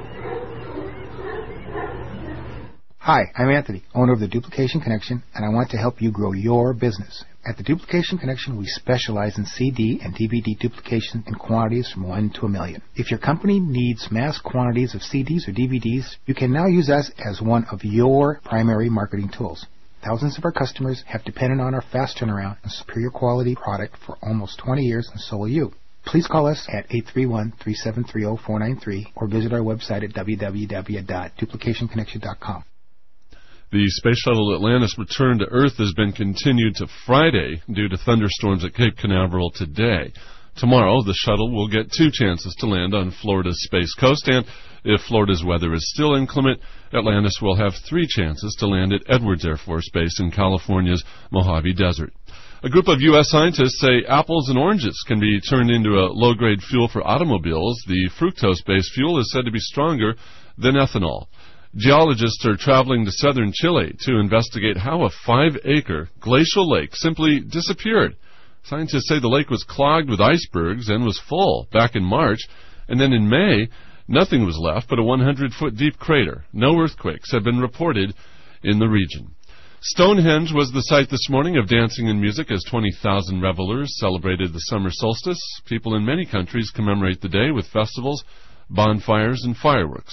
Hi, I'm Anthony, owner of the Duplication Connection, and I want to help you grow your business. At the Duplication Connection, we specialize in C D and D V D duplication in quantities from one to a million. If your company needs mass quantities of C Ds or D V Ds, you can now use us as one of your primary marketing tools. Thousands of our customers have depended on our fast turnaround and superior quality product for almost twenty years, and so will you. Please call us at eight three one, three seven three, zero four nine three or visit our website at w w w dot duplication connection dot com. The Space Shuttle Atlantis return to Earth has been continued to Friday due to thunderstorms at Cape Canaveral today. Tomorrow, the shuttle will get two chances to land on Florida's Space Coast, and if Florida's weather is still inclement, Atlantis will have three chances to land at Edwards Air Force Base in California's Mojave Desert. A group of U S scientists say apples and oranges can be turned into a low-grade fuel for automobiles. The fructose-based fuel is said to be stronger than ethanol. Geologists are traveling to southern Chile to investigate how a five-acre glacial lake simply disappeared. Scientists say the lake was clogged with icebergs and was full back in March, and then in May, nothing was left but a one hundred foot deep crater. No earthquakes have been reported in the region. Stonehenge was the site this morning of dancing and music as twenty thousand revelers celebrated the summer solstice. People in many countries commemorate the day with festivals, bonfires, and fireworks.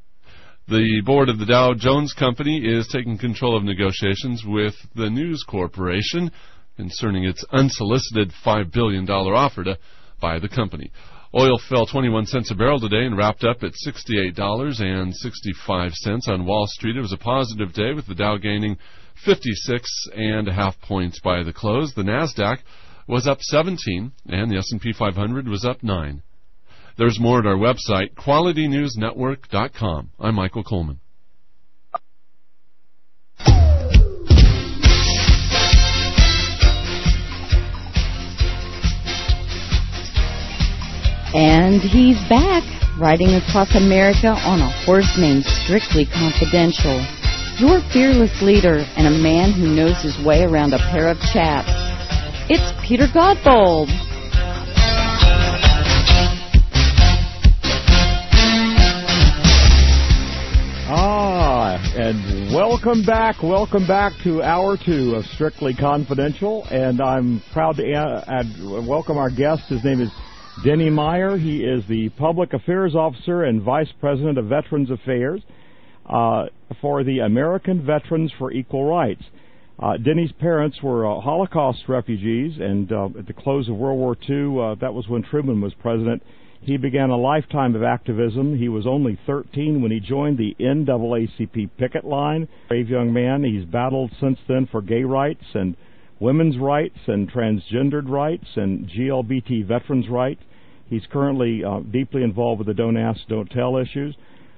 The board of the Dow Jones Company is taking control of negotiations with the News Corporation concerning its unsolicited five billion dollars offer to buy the company. Oil fell twenty-one cents a barrel today and wrapped up at sixty-eight dollars and sixty-five cents on Wall Street. It was a positive day with the Dow gaining fifty-six and a half points by the close. The NASDAQ was up seventeen and the S and P five hundred was up nine. There's more at our website, quality news network dot com. I'm Michael Coleman. And he's back, riding across America on a horse named Strictly Confidential. Your fearless leader and a man who knows his way around a pair of chaps. It's Peter Godbold. Ah, and welcome back, welcome back to Hour two of Strictly Confidential, and I'm proud to uh, add, welcome our guest. His name is Denny Meyer. He is the Public Affairs Officer and Vice President of Veterans Affairs uh, for the American Veterans for Equal Rights. Uh, Denny's parents were uh, Holocaust refugees, and uh, at the close of World War Two, uh, that was when Truman was president, he began a lifetime of activism. He was only thirteen when he joined the N double A C P picket line. Brave young man. He's battled since then for gay rights and women's rights and transgendered rights and G L B T veterans' rights. He's currently uh, deeply involved with the Don't Ask, Don't Tell issues.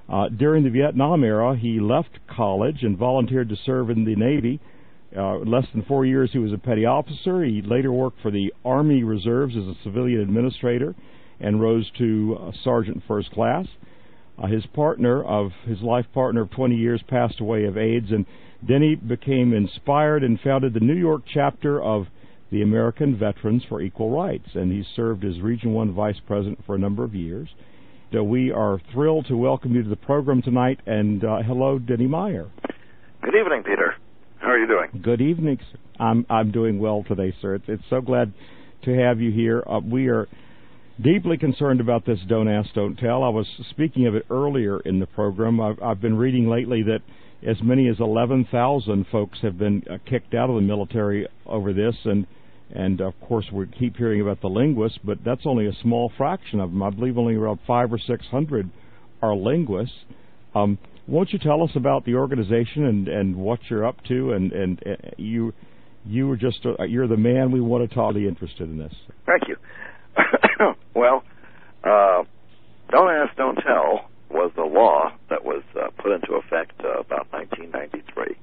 Uh, during the Vietnam era, he left college and volunteered to serve in the Navy. Uh, less than four years, he was a petty officer. He later worked for the Army Reserves as a civilian administrator and rose to uh, sergeant first class. Uh, his partner of his life partner of twenty years passed away of AIDS, and Denny became inspired and founded the New York chapter of the American Veterans for Equal Rights, and he served as Region one Vice President for a number of years. Uh, we are thrilled to welcome you to the program tonight, and uh, hello, Denny Meyer. Good evening, Peter. How are you doing? Good evening, sir. I'm I'm doing well today, sir. It's, it's so glad to have you here. Uh, we are deeply concerned about this Don't Ask, Don't Tell. I was speaking of it earlier in the program. I've, I've been reading lately that as many as eleven thousand folks have been uh, kicked out of the military over this, and And, of course, we keep hearing about the linguists, but that's only a small fraction of them. I believe only around five or six hundred are linguists. Um, won't you tell us about the organization and, and what you're up to? And, and uh, you you were just uh, you're the man we want to talk to. Interested in this. Thank you. Well, uh, Don't Ask, Don't Tell was a law that was uh, put into effect uh, about nineteen ninety-three.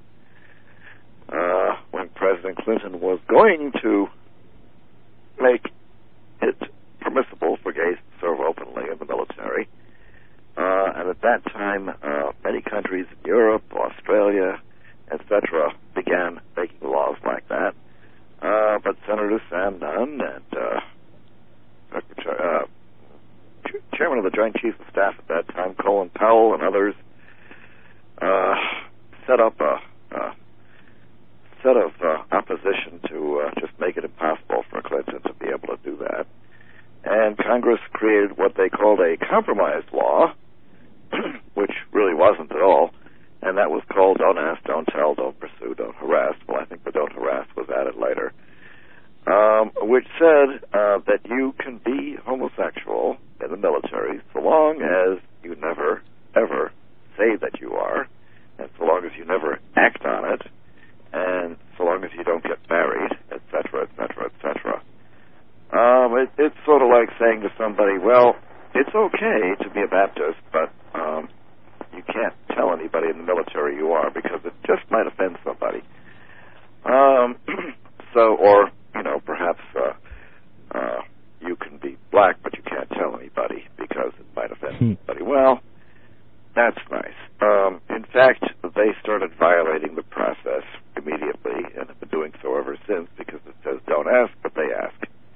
Uh, when President Clinton was going to make it permissible for gays to serve openly in the military. Uh, and at that time, uh, many countries in Europe, Australia, et cetera, began making laws like that. Uh, but Senator Sam Nunn and uh, uh, Chairman of the Joint Chiefs of Staff at that time, Colin Powell, and others, uh, set up a... a set of uh, opposition to uh, just make it impossible for Clinton to be able to do that. And Congress created what they called a compromise law, which really wasn't at all, and that was called Don't Ask, Don't Tell, Don't Pursue, Don't Harass. Well, I think the Don't Harass was added later, um, which said uh, that you can be homosexual in the military so long as you never, ever say that you are, and so long as you never act on it, and so long as you don't get married, et cetera, et cetera, et cetera. Um, it, it's sort of like saying to somebody, well, it's okay to be a Baptist, but um, you can't tell anybody in the military you are because it just might offend somebody. Um, so, or, you know, perhaps uh, uh, you can be black, but you can't tell anybody because it might offend somebody. Well, that's nice. Um, in fact, they started violating the process immediately and have been doing so ever since because it says don't ask, but they ask.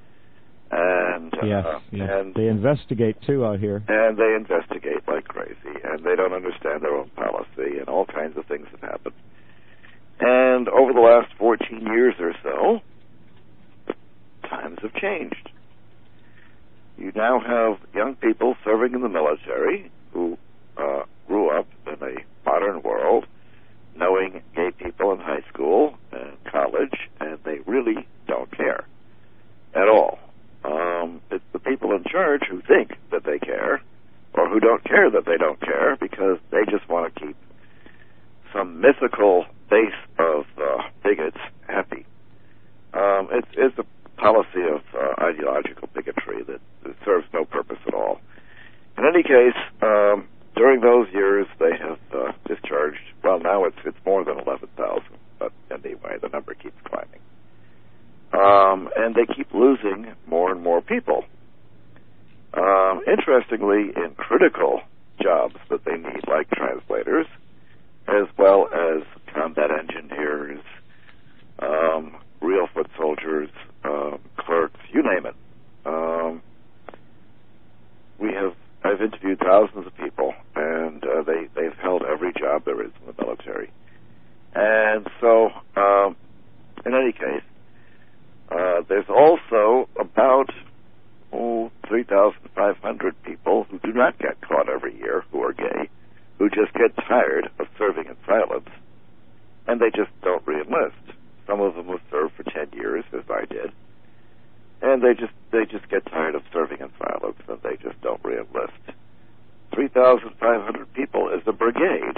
And, yes, uh, yes. and they investigate, too, out here. And they investigate like crazy, and they don't understand their own policy, and all kinds of things have happened. And over the last fourteen years or so, times have changed. You now have young people serving in the military who uh, grew up in a modern world, knowing gay people in high school and college, and they really don't care at all. Um, it's the people in charge who think that they care, or who don't care that they don't care, because they just want to keep some mythical base of uh, bigots happy. Um, it's, it's a policy of uh, ideological bigotry that, that serves no purpose at all. In any case, um, during those years, they have uh, discharged, well, now it's it's more than eleven thousand, but anyway, the number keeps climbing. Um, and they keep losing more and more people. Um, interestingly, in critical jobs that they need, like translators, as well as combat engineers, um, real foot soldiers, um, clerks, you name it. Um, we have I've interviewed thousands of people, and uh, they they've held every job there is in the military. And so, um, in any case, uh, there's also about oh, three thousand five hundred people who do not get caught every year who are gay, who just get tired of serving in silence, and they just don't re-enlist. Some of them will serve for ten years, as I did, and they just they just get tired of serving in silence, and they just don't re-enlist. three thousand five hundred people is a brigade,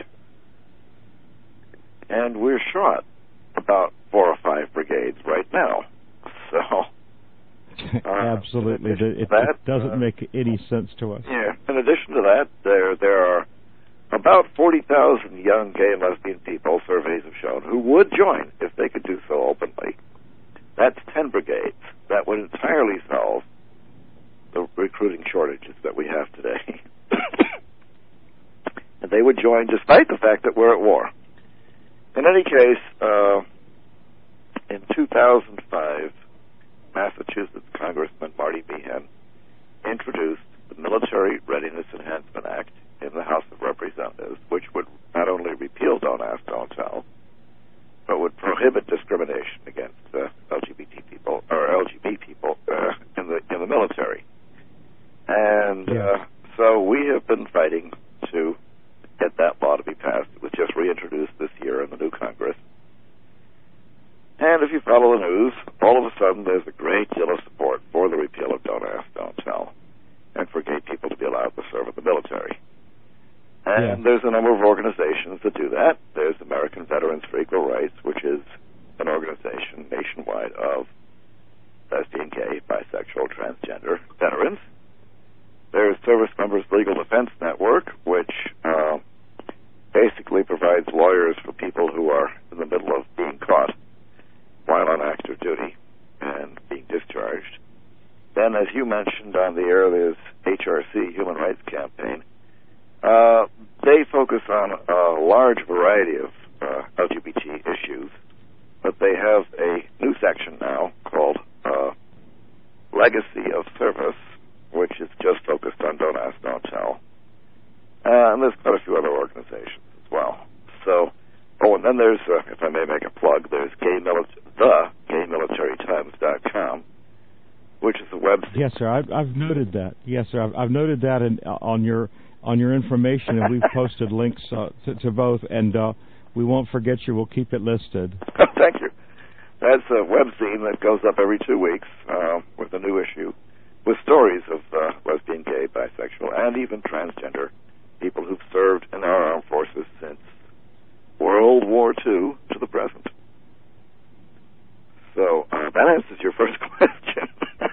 and we're short about four or five brigades right now. So, uh, absolutely, it, it, that, it doesn't uh, make any sense to us. Yeah. In addition to that, there there are about forty thousand young gay and lesbian people, surveys have shown, who would join if they could do so openly. That's ten brigades. That would entirely solve the recruiting shortages that we have today. And they would join despite the fact that we're at war. In any case, uh, in two thousand five, Massachusetts Congressman Marty Meehan introduced the Military Readiness Enhancement Act in the House of Representatives, which would not only repeal Don't Ask, Don't Tell, but would prohibit discrimination against uh, L G B T people or L G B T people uh, in the in the military. And uh, so we have been fighting to get that law to be passed. It was just reintroduced this year in the new Congress. And if you follow the news, all of a sudden there's a great deal of support for the repeal of Don't Ask, Don't Tell, and for gay people to be allowed to serve in the military. And yeah. there's a number of organizations that do that. There's American Veterans for Equal Rights, which is an organization nationwide of lesbian, gay, bisexual, transgender veterans. There's Service Members Legal Defense Network, which uh, basically provides lawyers for people who are in the middle of being caught while on active duty and being discharged. Then, as you mentioned on the air, there's H R C, Human Rights Campaign. Uh, they focus on a large variety of uh, L G B T issues, but they have a new section now called uh, Legacy of Service, which is just focused on Don't Ask, Don't Tell. Uh, and there's quite a few other organizations as well. So, oh, and then there's, uh, if I may make a plug, there's gay mili- the gay military times dot com, which is a website. Yes, sir. I've, I've noted that. Yes, sir. I've, I've noted that in, uh, on your on your information, and we've posted links uh, to, to both, and uh, we won't forget you. We'll keep it listed. Thank you. That's a webzine that goes up every two weeks uh, with a new issue, with stories of uh, lesbian, gay, bisexual, and even transgender people who've served in our armed forces since World War Two to the present. So uh, that answers your first question.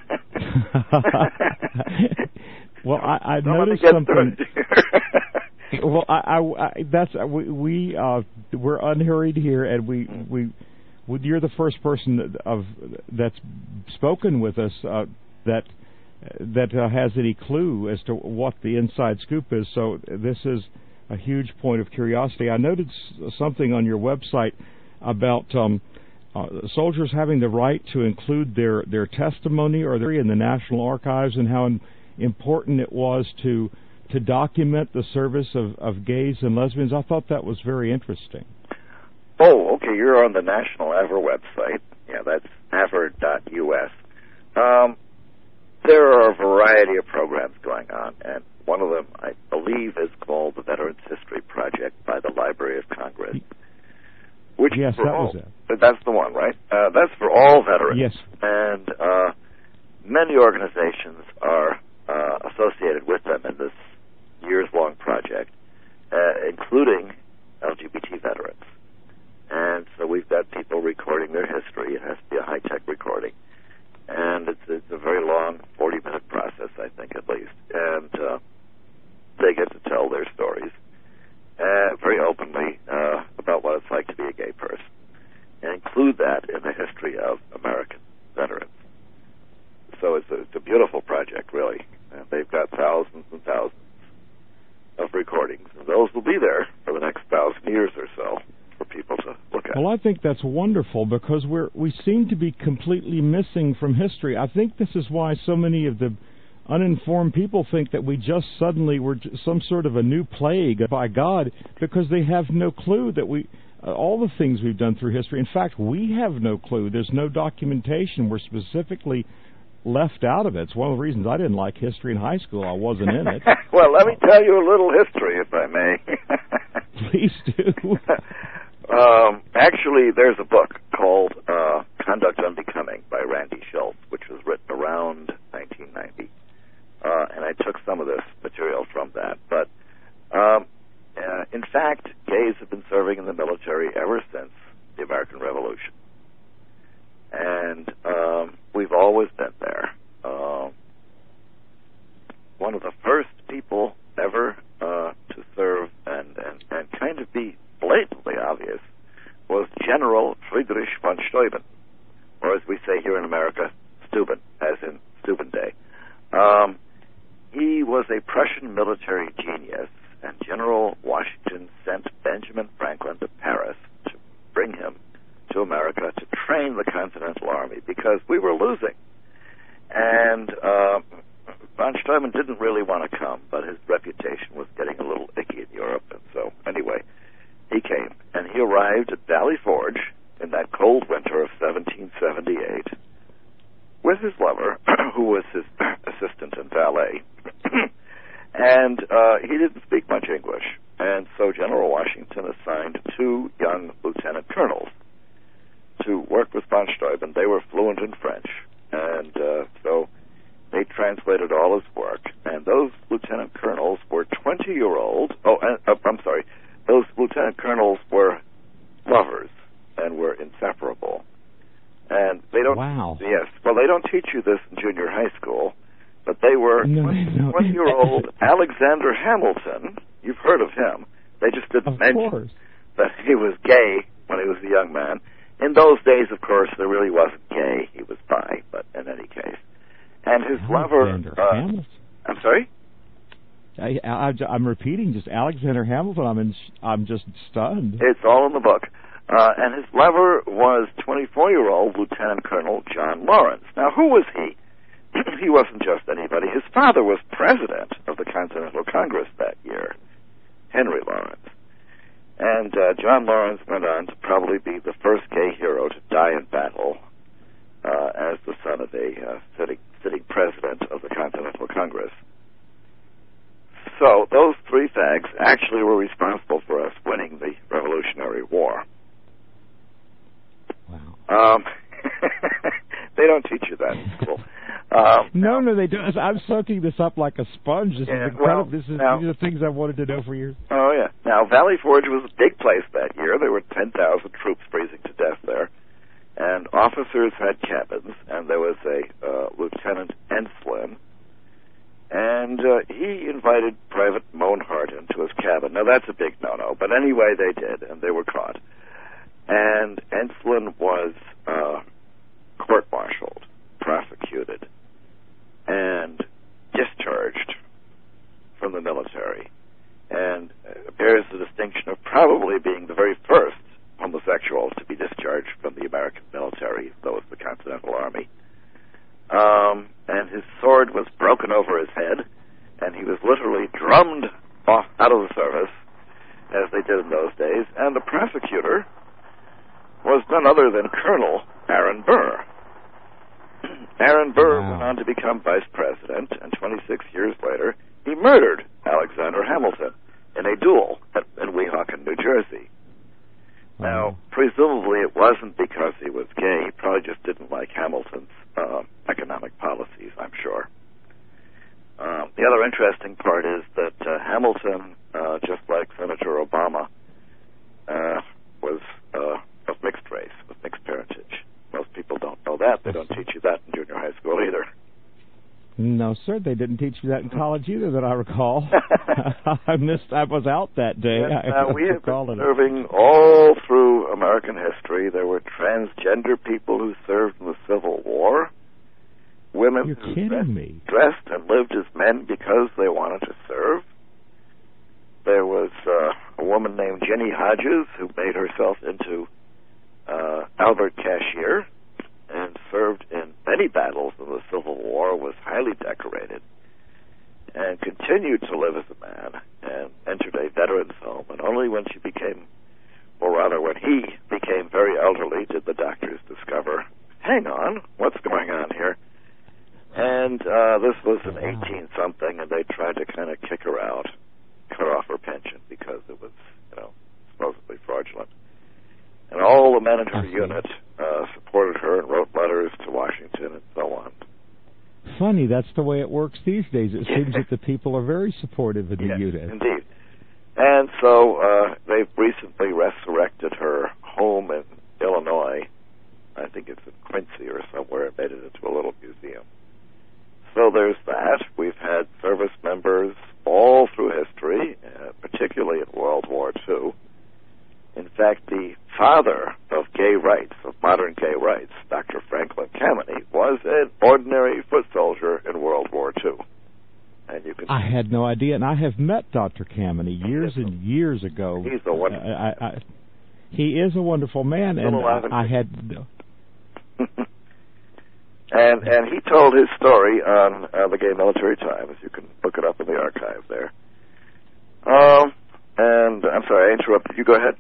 Well, I, I noticed something. well, I, I, I that's we, we uh, we're unhurried here, and we we, we you're the first person that, of that's spoken with us uh, that that uh, has any clue as to what the inside scoop is. So this is a huge point of curiosity. I noted something on your website about um, uh, soldiers having the right to include their, their testimony or their in the National Archives, and how in, important it was to to document the service of, of gays and lesbians. I thought that was very interesting. Oh, okay. You're on the National A V R website. Yeah, that's A V R dot U S. Um, there are a variety of programs going on, and one of them, I believe, is called the Veterans History Project by the Library of Congress. Which yes, that all, was it. That's the one, right? Uh, that's for all veterans. Yes. And uh, many organizations are uh, associated with them in this years-long project, uh, including L G B T veterans. And so we've got people recording their history. It has to be a high-tech recording. And it's, it's a very long, forty-minute process, I think, at least. And uh, they get to tell their stories uh, very openly uh, about what it's like to be a gay person, and include that in the history of American veterans. So it's a, it's a beautiful project, really. And they've got thousands and thousands of recordings, and those will be there for the next thousand years or so for people to look at. Well, I think that's wonderful, because we're we seem to be completely missing from history. I think this is why so many of the uninformed people think that we just suddenly were some sort of a new plague by God, because they have no clue that we uh, all the things we've done through history. In fact, we have no clue. There's no documentation. We're specifically left out of it. It's one of the reasons I didn't like history in high school. I wasn't in it. Well, let me tell you a little history, if I may. Please do. um, actually, there's a book called uh, Conduct Unbecoming by Randy Schultz, which was written around nineteen ninety. Uh, and I took some of this material from that. But, um, uh, in fact, gays have been serving in the military ever since the American Revolution. And um, we've always been there. Uh, one of the first people ever uh, to serve and, and we say here in America, Steuben, as in Steuben Day. Um, he was a Prussian military genius, and General Washington sent Benjamin Franklin to Paris to bring him to America to train the Continental Army because we were losing. And uh, von Steuben didn't really want to come, but his reputation was getting a little icky in Europe, and so anyway, he came, and he arrived at Valley Forge in that cold winter of seventeen seventy-eight with his lover, who was his assistant and valet, and uh, he didn't speak much English, and so General Washington assigned two young lieutenant colonels to work with von Steuben. They were fluent in French, and uh, so they translated all his work, and those lieutenant colonels were twenty-year-old, oh, uh, I'm sorry, those lieutenant colonels were lovers and were inseparable. And they don't, wow. Yes, well, they don't teach you this in junior high school, but they were no, no. twenty-year-old Alexander Hamilton. You've heard of him. They just didn't of mention course. that he was gay when he was a young man. In those days, of course, there really wasn't gay. He was bi, but in any case. And his Alexander lover... Uh, Hamilton. I'm sorry? I, I, I'm repeating just Alexander Hamilton. I'm in, I'm just stunned. It's all in the book. Uh, and his lover was twenty-four-year-old Lieutenant Colonel John Lawrence. Now, who was he? He wasn't just anybody. His father was president of the Continental Congress that year, Henry Lawrence. And uh, John Lawrence went on to probably be the first gay hero to die in battle uh, as the son of a uh, sitting, sitting president of the Continental Congress. So those three fags actually were responsible for us winning the Revolutionary War. Wow. Um, they don't teach you that in school. Um, no, no, they don't. I'm soaking this up like a sponge. This yeah, is incredible. Well, this is now, these are things I've wanted to know for years. Oh, yeah. Now, Valley Forge was a big place that year. There were ten thousand troops freezing to death there. And officers had cabins, and there was a uh, Lieutenant Enslin. And uh, he invited Private Monhart into his cabin. Now, that's a big no-no, but anyway, they did, and they were caught. And Enslin was uh, court-martialed, prosecuted, and discharged from the military, and uh, bears the distinction of probably being the very first homosexual to be discharged from the American military, though it's the Continental Army. Um, and his sword was broken over his head, and he was literally drummed off out of the service, as they did in those days, and the prosecutor was none other than Colonel Aaron Burr. Aaron Burr wow. went on to become vice president, and twenty-six years later, he murdered Alexander Hamilton in a duel at, in Weehawken, New Jersey. Wow. Now, presumably it wasn't because he was gay. He probably just didn't like Hamilton's uh, economic policies, I'm sure. Um, the other interesting part is that uh, Hamilton, uh, just like Senator Obama, uh, was uh, of mixed race, of mixed parentage. Most people don't know that. They don't teach you that in junior high school either. No, sir, they didn't teach me that in college either, that I recall. I missed. I was out that day. Yes, I now, we have been it. serving all through American history. There were transgender people who served in the Civil War. Women You're who kidding dressed, me. dressed and lived as men because they wanted to serve. There was uh, a woman named Jenny Hodges who made herself into uh, Albert Cashier and served in many battles in the Civil War, was highly decorated, and continued to live as a man, and entered a veteran's home. And only when she became, or rather when he became very elderly, did the doctors discover, hang on, what's going on here? And uh, this was in eighteen-something, and they tried to kind of kick her out, cut off her pension, because it was, you know, supposedly fraudulent. And all the men in her unit uh, supported her and wrote letters to Washington and so on. Funny, that's the way it works these days. It seems that the people are very supportive of the yes, unit. Indeed. And so uh, they've recently resurrected her home in Illinois. I think it's in Quincy or somewhere, and made it into a little museum. So there's that. We've had service members all through history, uh, particularly in World War Two. In fact, the father of gay rights, of modern gay rights, Doctor Franklin Kameny, was an ordinary foot soldier in World War Two. And you can I had no idea, and I have met Doctor Kameny years and years ago. He's a wonderful. I, I, he is a wonderful man, and I had. and and he told his story on uh, the Gay Military Times. You can look it up in the archive there. Um, and I'm sorry, I interrupted you. Go ahead.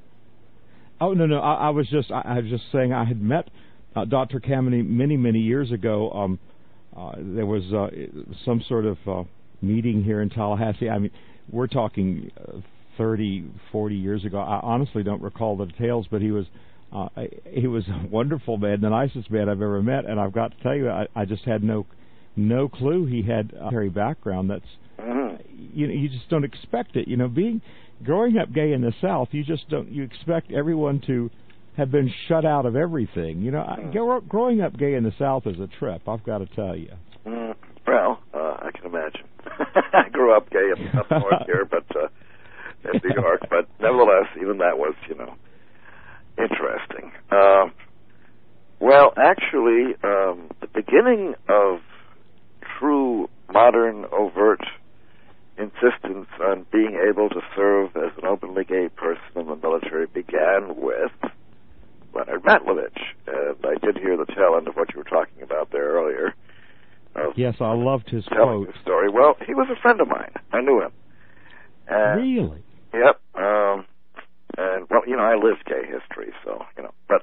Oh no, no, I, I was just I, I was just saying I had met uh, Doctor Kameny many many years ago. Um, uh, there was uh, some sort of uh, meeting here in Tallahassee. I mean, we're talking uh, thirty, forty years ago. I honestly don't recall the details, but he was uh, he was a wonderful man, the nicest man I've ever met. And I've got to tell you, I, I just had no no clue he had a military background. That's mm-hmm. you know, you just don't expect it. You know, being growing up gay in the South, you just don't. You expect everyone to have been shut out of everything. You know, mm. growing up gay in the South is a trip. I've got to tell you. Mm, well, uh, I can imagine. I grew up gay up, up north here, but uh, in New York. But nevertheless, even that was, you know, interesting. Uh, well, actually, um, the beginning of true modern overt insistence on being able to serve as an openly gay person in the military began with Leonard Matlovich. And I did hear the tail end of what you were talking about there earlier. Yes, I loved his telling quote. His story. Well, he was a friend of mine. I knew him. And, really? Yep. Um, and, well, you know, I lived gay history, so, you know. But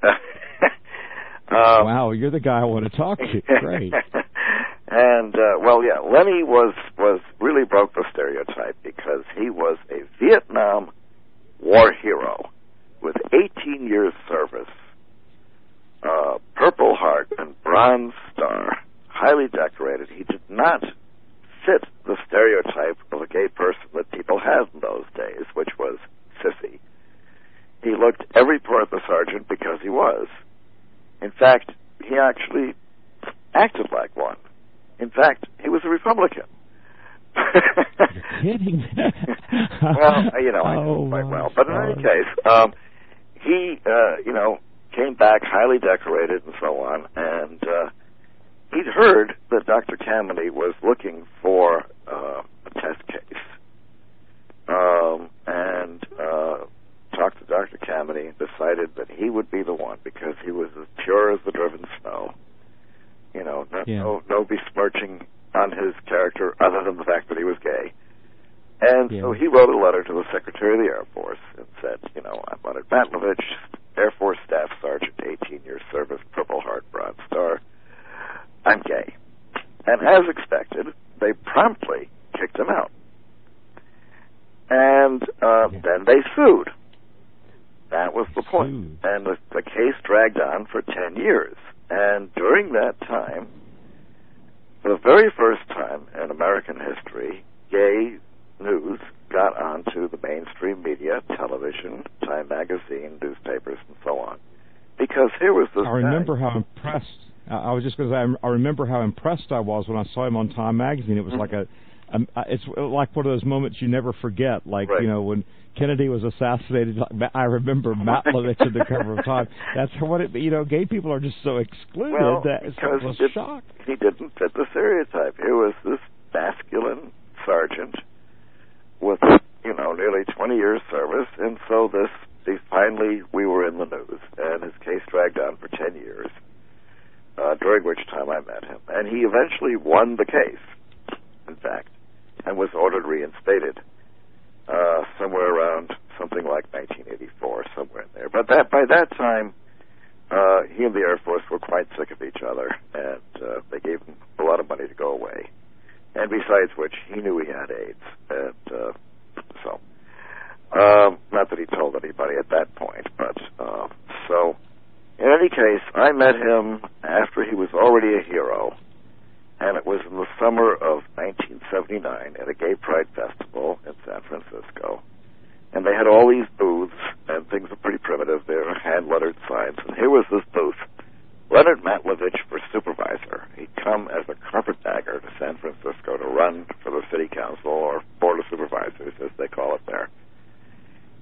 um, wow, you're the guy I want to talk to. Great. And, uh, well, yeah, Lenny was, was really broke the stereotype because he was a Vietnam war hero with eighteen years service, uh, Purple Heart and Bronze Star, highly decorated. He did not fit the stereotype of a gay person that people had in those days, which was sissy. He looked every part of the sergeant because he was. In fact, he actually acted like one. In fact, he was a Republican. You're kidding. Well, you know, I know oh, quite well. But in any case, um, he, uh, you know, came back highly decorated and so on, and uh, he'd heard that Doctor Kameny was looking for uh, a test case, um, and uh, talked to Doctor Kameny and decided that he would be the one because he was as pure as the driven snow. You know, no, yeah. no, no besmirching on his character other than the fact that he was gay. And yeah. so he wrote a letter to the Secretary of the Air Force and said, you know, I'm Leonard Matlovich, Air Force Staff Sergeant, eighteen years service, Purple Heart, Bronze Star. I'm gay. And as expected, they promptly kicked him out. And uh, yeah. then they sued. That was the point. Sued. And the, the case dragged on for ten years. And during that time, for the very first time in American history, gay news got onto the mainstream media, television, Time magazine, newspapers, and so on. Because here was this I remember guy. how impressed, I was just going to say, I remember how impressed I was when I saw him on Time magazine. It was mm-hmm. like a, um, it's like one of those moments you never forget, like, right. you know, when Kennedy was assassinated. I remember Matlovich at the cover of Time. That's what it, you know, gay people are just so excluded well, that because I was he shocked. He didn't fit the stereotype. He was this masculine sergeant with, you know, nearly twenty years service, and so this, he finally, we were in the news, and his case dragged on for ten years, uh, during which time I met him. And he eventually won the case, in fact, and was ordered reinstated. Uh, somewhere around something like nineteen eighty-four, somewhere in there. But that by that time, uh, he and the Air Force were quite sick of each other, and uh, they gave him a lot of money to go away. And besides which, he knew he had AIDS, and uh, so um, not that he told anybody at that point, but uh, so in any case, I met him after he was already a hero. And it was in the summer of nineteen seventy-nine at a gay pride festival in San Francisco. And they had all these booths, and things were pretty primitive. They were hand-lettered signs. And here was this booth, Leonard Matlovich for supervisor. He'd come as a carpetbagger to San Francisco to run for the city council, or board of supervisors, as they call it there.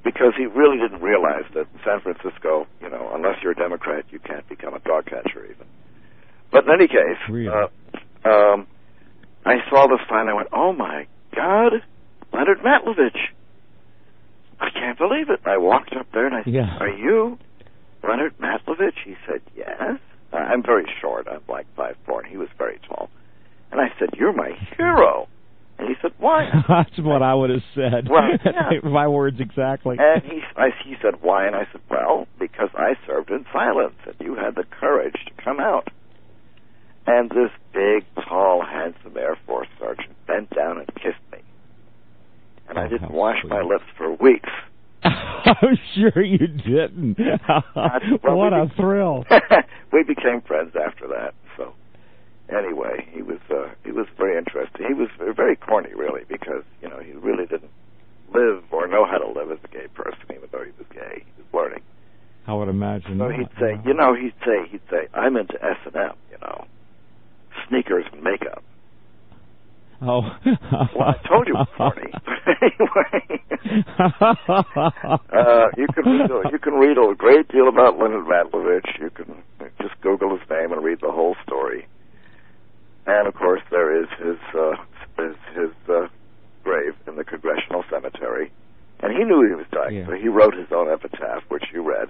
because he really didn't realize that in San Francisco, you know, unless you're a Democrat, you can't become a dog catcher even. But in any case, really? uh, um, I saw this sign. I went, "Oh my God, Leonard Matlovich! I can't believe it." I walked up there and I said, yeah. "Are you Leonard Matlovich?" He said, "Yes." Uh, I'm very short. I'm like five foot four, and he was very tall. And I said, "You're my hero." And he said, "Why?" That's what I would have said. Well, yeah. My words exactly. And he, I, he said, "Why?" And I said, "Well, because I served in silence, and you had the courage to come out." And this big, tall, handsome Air Force sergeant bent down and kissed me. And oh, I didn't how wash sweet. my lips for weeks. I'm sure you didn't. well, what a be- thrill. We became friends after that. So anyway, he was uh, he was very interesting. He was very corny, really, because, you know, he really didn't live or know how to live as a gay person, even though he was gay. He was learning. I would imagine So that. he'd say, wow. you know, he'd say, he'd say, "I'm into S and M, you know, sneakers and makeup." Oh. Well, I told you it was corny. Anyway, uh, you can read, you can read a great deal about Leonard Matlovich. You can just Google his name and read the whole story. And of course, there is his uh, his, his uh, grave in the Congressional Cemetery. And he knew he was dying, yeah. so he wrote his own epitaph, which you read.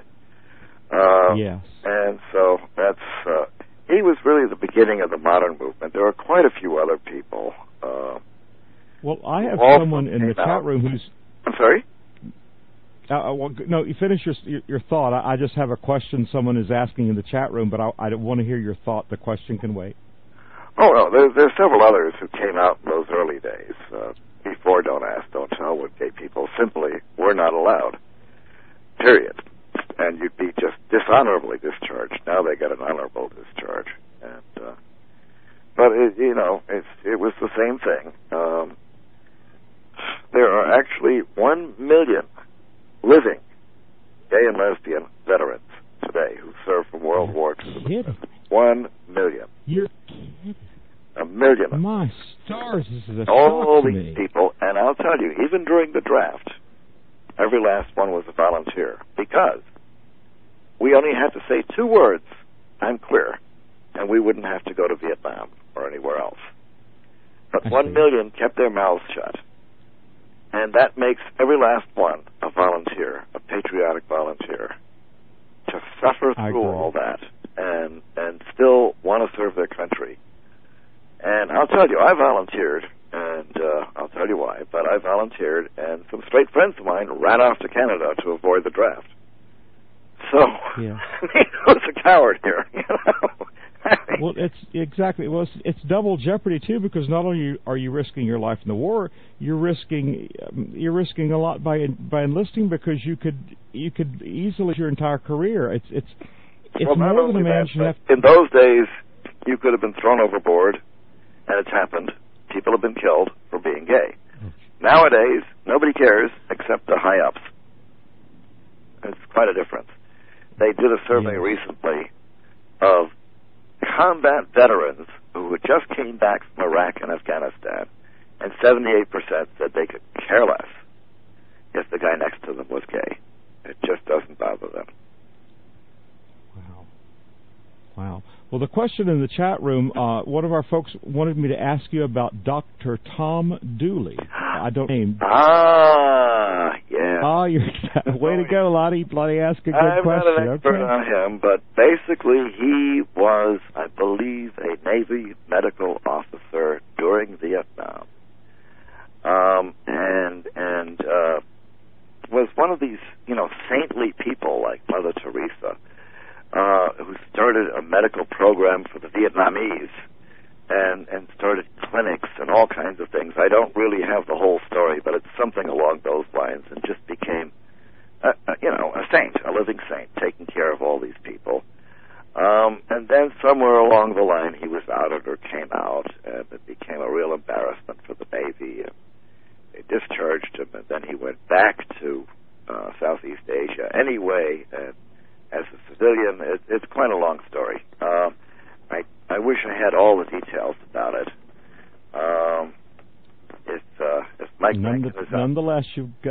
Uh, yes. And so that's uh, he was really the beginning of the modern movement. There are quite a few other people. Uh, well, I have someone in the out. chat room who's. I'm sorry? Uh, well, no, you finish your your, your thought. I, I just have a question someone is asking in the chat room, but I, I want to hear your thought. The question can wait. Oh, no, there's, there's several others who came out in those early days. Uh, before Don't Ask, Don't Tell, when gay people simply were not allowed. Period. And you'd be just dishonorably discharged. Now they get an honorable discharge. And, uh, but, it, you know, it's, it was the same thing. Um, there are actually one million living gay and lesbian veterans today who served from World War Two. One million. You're kidding. A million. My stars, this is a All shock to these me. people, and I'll tell you, even during the draft, every last one was a volunteer, because we only had to say two words, "I'm queer," and we wouldn't have to go to Vietnam or anywhere else. But I one see. million kept their mouths shut, and that makes every last one a volunteer, a patriotic volunteer, to suffer I through agree. all that and and still want to serve their country. And I'll tell you, I volunteered, and uh, I'll tell you why, but I volunteered, and some straight friends of mine ran off to Canada to avoid the draft. So, yeah. I was a coward here, you know. Well, it's exactly. Well, it's, it's double jeopardy too, because not only are you risking your life in the war, you're risking um, you're risking a lot by by enlisting, because you could you could easily your entire career. It's it's it's well, not more than only a man that, should have. in those days, you could have been thrown overboard, and it's happened. People have been killed for being gay. Nowadays, nobody cares except the high ups. It's quite a difference. They did a survey yes. recently of combat veterans who had just came back from Iraq and Afghanistan, and seventy-eight percent said they could care less if the guy next to them was gay. It just doesn't bother them. Wow. Wow. Well, the question in the chat room, uh, one of our folks wanted me to ask you about Doctor Tom Dooley. I don't name. Ah, yeah. Oh, you're way to go, Lottie. Lottie asked a good I'm question. not an expert okay. on him, but basically he was, I believe, a Navy medical officer during Vietnam, um, and and uh, was one of these, you know, saintly people like Mother Teresa, uh, who started a medical program for the Vietnamese, and and started clinics and all kinds of things. I don't really have the whole story, but it's something along those lines, and just became, a, a, you know, a saint, a living saint, taking care of all these people. Um, and then somewhere along the line, he was outed or came out, and it became a real embarrassment for the Navy. And they discharged him, and then he went back to uh, Southeast Asia anyway. And as a civilian, it, it's quite a long story. Um, I I wish I had all the details about it. Um, if uh, if Mike None, Rankin is nonetheless, you've got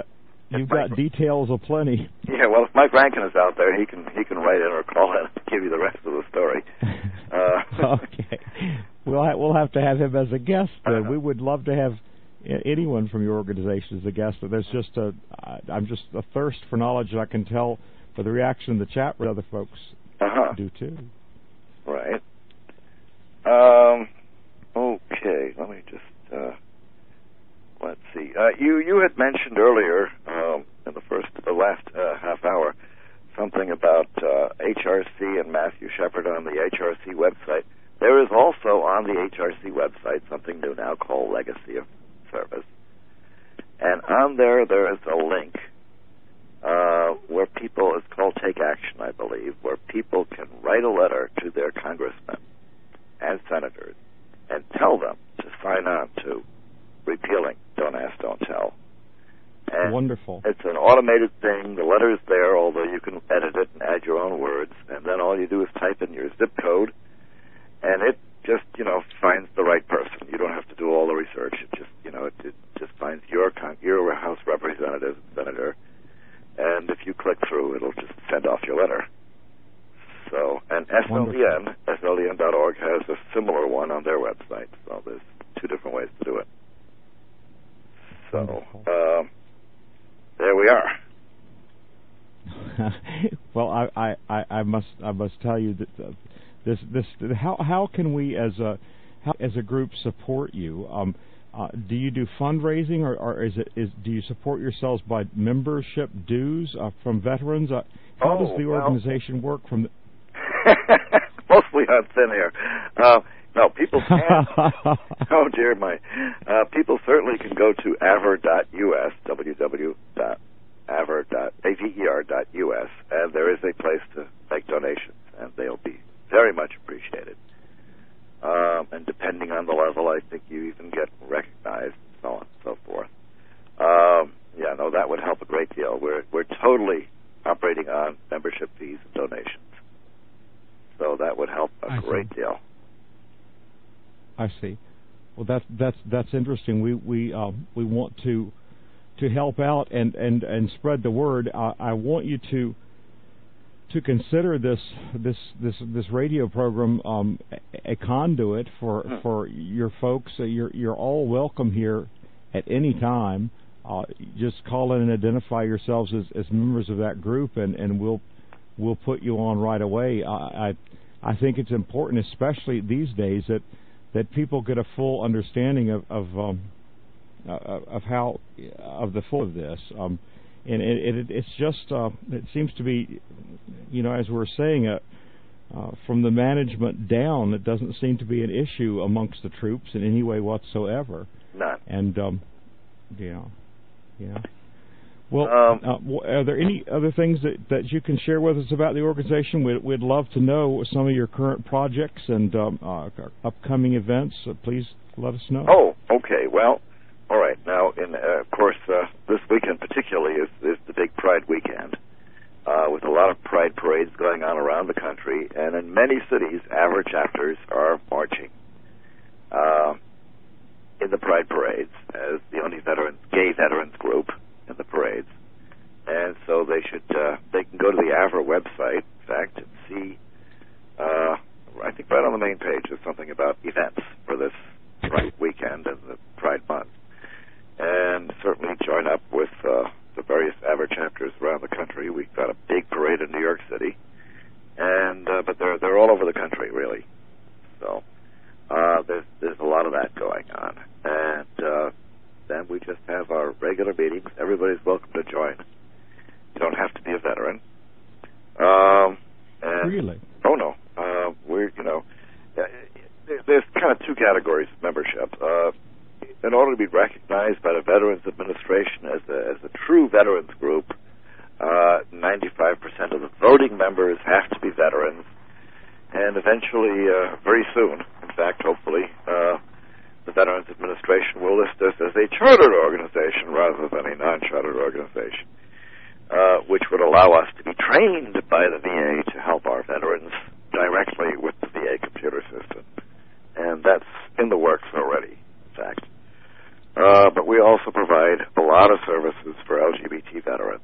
you've got details aplenty. Yeah, well, if Mike Rankin is out there, he can he can write in or call in and give you the rest of the story. Uh, okay. We'll ha- we'll have to have him as a guest. Uh, we would love to have anyone from your organization as a guest. But there's just a I'm just a thirst for knowledge. I can tell by the reaction in the chat with other folks uh-huh. do too. Right. Um. Okay. Let me just. Uh, let's see. Uh, you you had mentioned earlier um, in the first the last uh, half hour something about uh, H R C and Matthew Shepard on the H R C website. There is also on the H R C website something new now called Legacy of Service, and on there there is a link uh, where people, it's called Take Action, I believe, where people can write a letter to their congressmen and senators and tell them to sign on to repealing Don't Ask, Don't Tell. And wonderful. It's an automated thing. The letter's there, although you can edit it and add your own words, and then all you do is type in your zip code, and it just, you know, finds the right person. You don't have to do all the research. It just, you know, it, it just finds your con- your House representative, senator, and if you click through, it'll just send off your letter. So, and S L D N, S L D N dot org has a similar one on their website. So there's two different ways to do it. So, um, there we are. Well, I, I, I must I must tell you that uh, this this how how can we as a how, as a group support you? Um, uh, do you do fundraising, or, or is it is do you support yourselves by membership dues uh, from veterans? Uh, how oh, does the well, organization work? From the mostly on thin air. Uh, no, people can. Oh dear, my uh, people certainly can go to aver dot U S, w w w dot aver dot U S, and there is a place to make donations, and they'll be very much appreciated. Um, and depending on the level, I think you even get recognized, and so on and so forth. Um, yeah, no, that would help a great deal. We're we're totally operating on membership fees and donations, so that would help a I great see. deal. I see. Well, that's that's that's interesting. We we um, we want to to help out and, and, and spread the word. I, I want you to to consider this this this this radio program um, a, a conduit for Hmm. for your folks. Uh, you're you're all welcome here at any time. Uh, just call in and identify yourselves as, as members of that group, and, and we'll we'll put you on right away. I, I I think it's important, especially these days, that that people get a full understanding of of, um, uh, of how of the full of this, um, and it, it, it's just uh, it seems to be, you know, as we're saying, uh, uh, from the management down, it doesn't seem to be an issue amongst the troops in any way whatsoever. None. And um, yeah, yeah. Well, Um, uh, w- are there any other things that, that you can share with us about the organization? We'd, we'd love to know some of your current projects and um, uh, upcoming events. So please let us know. Oh, okay. Well, all right. Now, in uh, of course, uh, this weekend particularly is, is the big Pride weekend, uh, with a lot of Pride parades going on around the country, and in many cities, AVER chapters are marching uh, in the Pride parades as the only veterans, gay veterans group in the parades, and so they should uh, they can go to the AVER website, in fact, and see. Uh, I think right on the main page is something about events for this Pride weekend and the Pride month, and certainly join up with uh, the various AVER chapters around the country. We've got a big parade in New York City, and uh, but they're they're all over the country really. So uh, there's there's a lot of that going on, and. Uh, Then we just have our regular meetings. Everybody's welcome to join. You don't have to be a veteran. Um, and Really? Oh no. Uh, we're you know, uh, there's kind of two categories of membership. Uh, in order to be recognized by the Veterans Administration as a as a true veterans group, uh, ninety-five percent of the voting members have to be veterans, and eventually, uh, very soon, in fact, hopefully. Uh, The Veterans Administration will list us as a chartered organization rather than a non-chartered organization, uh, which would allow us to be trained by the V A to help our veterans directly with the V A computer system. And that's in the works already, in fact. Uh, but we also provide a lot of services for L G B T veterans.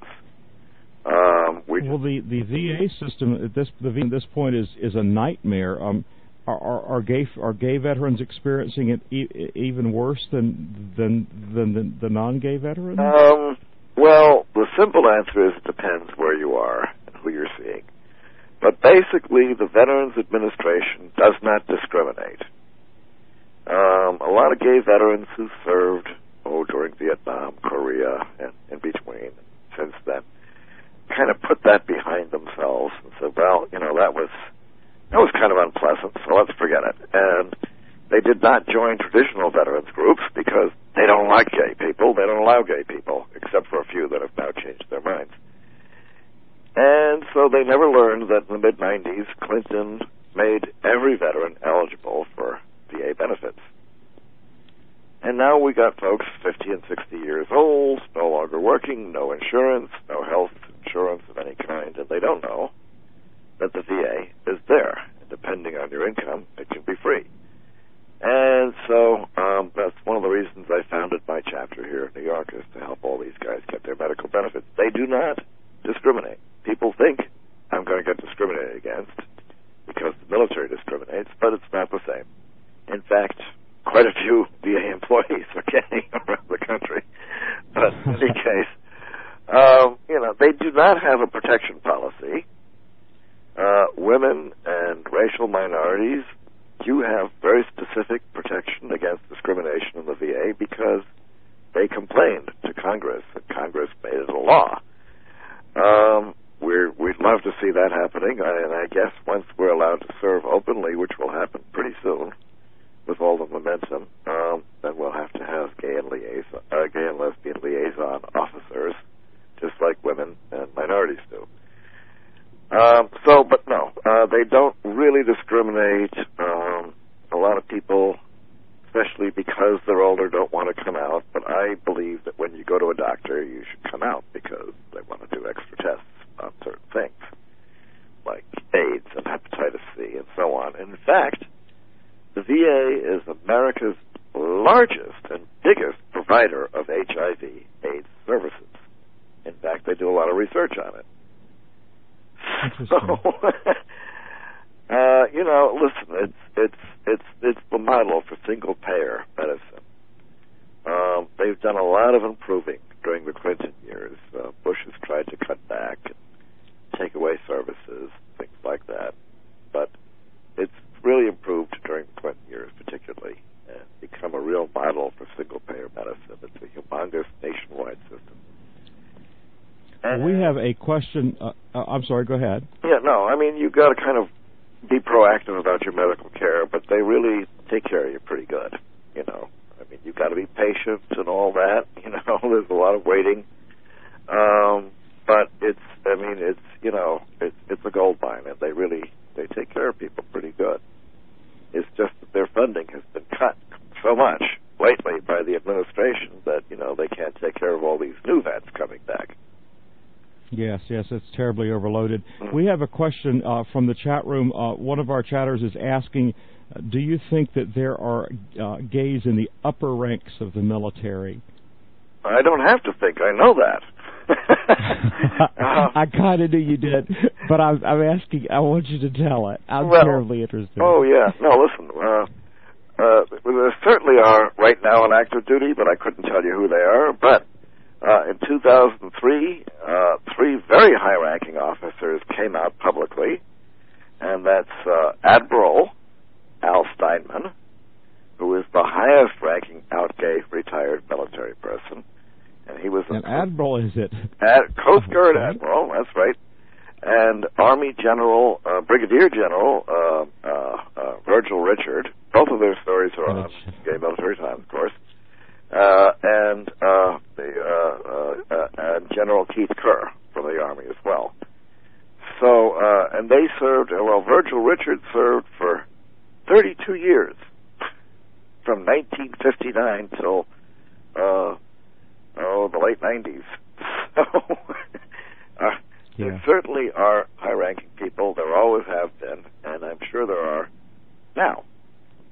Um, we well, the, the V A system at this the V A at this point is, is a nightmare. Um, are, are, are gay are gay veterans experiencing it e- even worse than than than the, the non-gay veterans? Um, well, the simple answer is it depends where you are and who you're seeing. But basically, the Veterans Administration does not discriminate. Um, a lot of gay veterans who served, oh, during Vietnam, Korea, and in between, since then, kind of put that behind themselves and said, well, you know, that was that was kind of unpleasant, so let's forget it. And they did not join traditional veterans groups because they don't like gay people. They don't allow gay people, except for a few that have now changed their minds. And so they never learned that in the mid nineties, Clinton made every veteran eligible for V A benefits. And now we got folks fifty and sixty years old, no longer working, no insurance, no health insurance of any kind, and they don't know that the V A is there. And depending on your income, it can be free. And so um, that's one of the reasons I founded my chapter here in New York, is to help all these guys get their medical benefits. They do not discriminate. People think I'm going to get discriminated against because the military discriminates, but it's not the same. In fact, quite a few V A employees are getting around the country. But in any case, um, you know, they do not have a protection policy. Uh, women and racial minorities do have very specific protection against discrimination in the V A because they complained to Congress, and Congress made it a law. Um, we're, we'd love to see that happening, and I guess once we're allowed to serve openly, which will happen pretty soon, with all the momentum, um, then we'll have to have gay and liaison, uh, gay and lesbian liaison officers, just like women and minorities do. Um, so, but no, uh, they don't really discriminate. Um, a lot of people, especially because they're older, don't want to come out. But I believe that when you go to a doctor, you should come out because they want to do extra tests on certain things, like AIDS and hepatitis C and so on. And in fact, the V A is America's largest and biggest provider of H I V AIDS services. In fact, they do a lot of research on it. So, uh, you know, listen, it's it's it's it's the model for single payer medicine. Um, they've done a lot of improving during the Clinton years. Uh, Bush has tried to cut back and take away services, things like that. But it's really improved during the Clinton years, particularly, and become a real model for single-payer medicine. It's a humongous nationwide system. And we have a question. Uh, uh, I'm sorry, go ahead. Yeah, no, I mean, you've got to kind of be proactive about your medical care, but they really take care of you pretty good, you know. I mean, you've got to be patient and all that, you know. There's a lot of waiting. Um, but it's, I mean, it's, you know, it's, it's a gold mine, and they really, they take care of people pretty good. It's just that their funding has been cut so much lately by the administration that, you know, they can't take care of all these new vets coming back. Yes, yes, it's terribly overloaded. We have a question uh, from the chat room. Uh, one of our chatters is asking, uh, do you think that there are uh, gays in the upper ranks of the military? I don't have to think. I know that. uh, I kind of knew you did, but I'm, I'm asking, I want you to tell it. I'm well, terribly interested. Oh, yeah. No, listen, uh, uh, there certainly are right now on active duty, but I couldn't tell you who they are. But uh, in two thousand three, uh, three very high-ranking officers came out publicly, and that's uh, Admiral Al Steinman, who is the highest-ranking out-gay retired military person. And he was an admiral, is it? Ad, Coast Guard admiral, that's right. And Army General, uh, Brigadier General uh, uh, uh, Virgil Richard. Both of their stories are on Gay Military Times, of course. Uh, and uh, the uh, uh, uh, and General Keith Kerr from the Army as well. So, uh, and they served. Well, Virgil Richard served for thirty-two years, from nineteen fifty-nine till. Uh, Oh, the late nineties. So, uh, yeah. There certainly are high-ranking people. There always have been, and I'm sure there are now.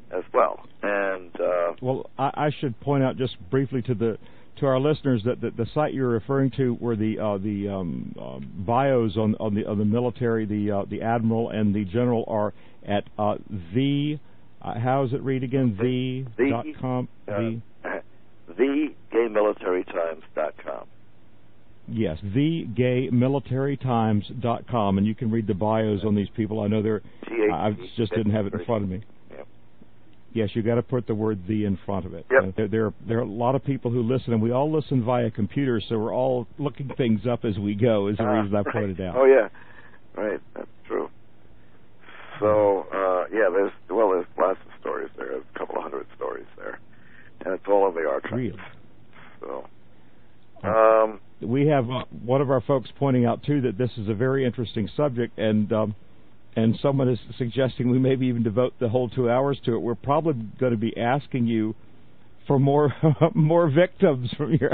as well. And uh, well, I, I should point out just briefly to the to our listeners that the, the site you're referring to, where the uh, the um, uh, bios on on the on the military, the uh, the admiral and the general are at uh, the uh, how does it read again? The, the dot com. Uh, the the gay military times dot com. Yes, the gay military times dot com, and you can read the bios on these people. I know they're. I just didn't have it in front of me. Yes, you got to put the word "the" in front of it. Yep. Uh, there, there, are, there are a lot of people who listen, and we all listen via computer, so we're all looking things up as we go. Is the uh, reason I right. pointed out. Oh yeah, right. That's true. So uh, yeah, there's well, there's lots of stories there. There's a couple of hundred stories there, and it's all in the archives. Really? So. Um, we have uh, one of our folks pointing out too that this is a very interesting subject, and. Um, And someone is suggesting we maybe even devote the whole two hours to it. We're probably going to be asking you for more more victims from your.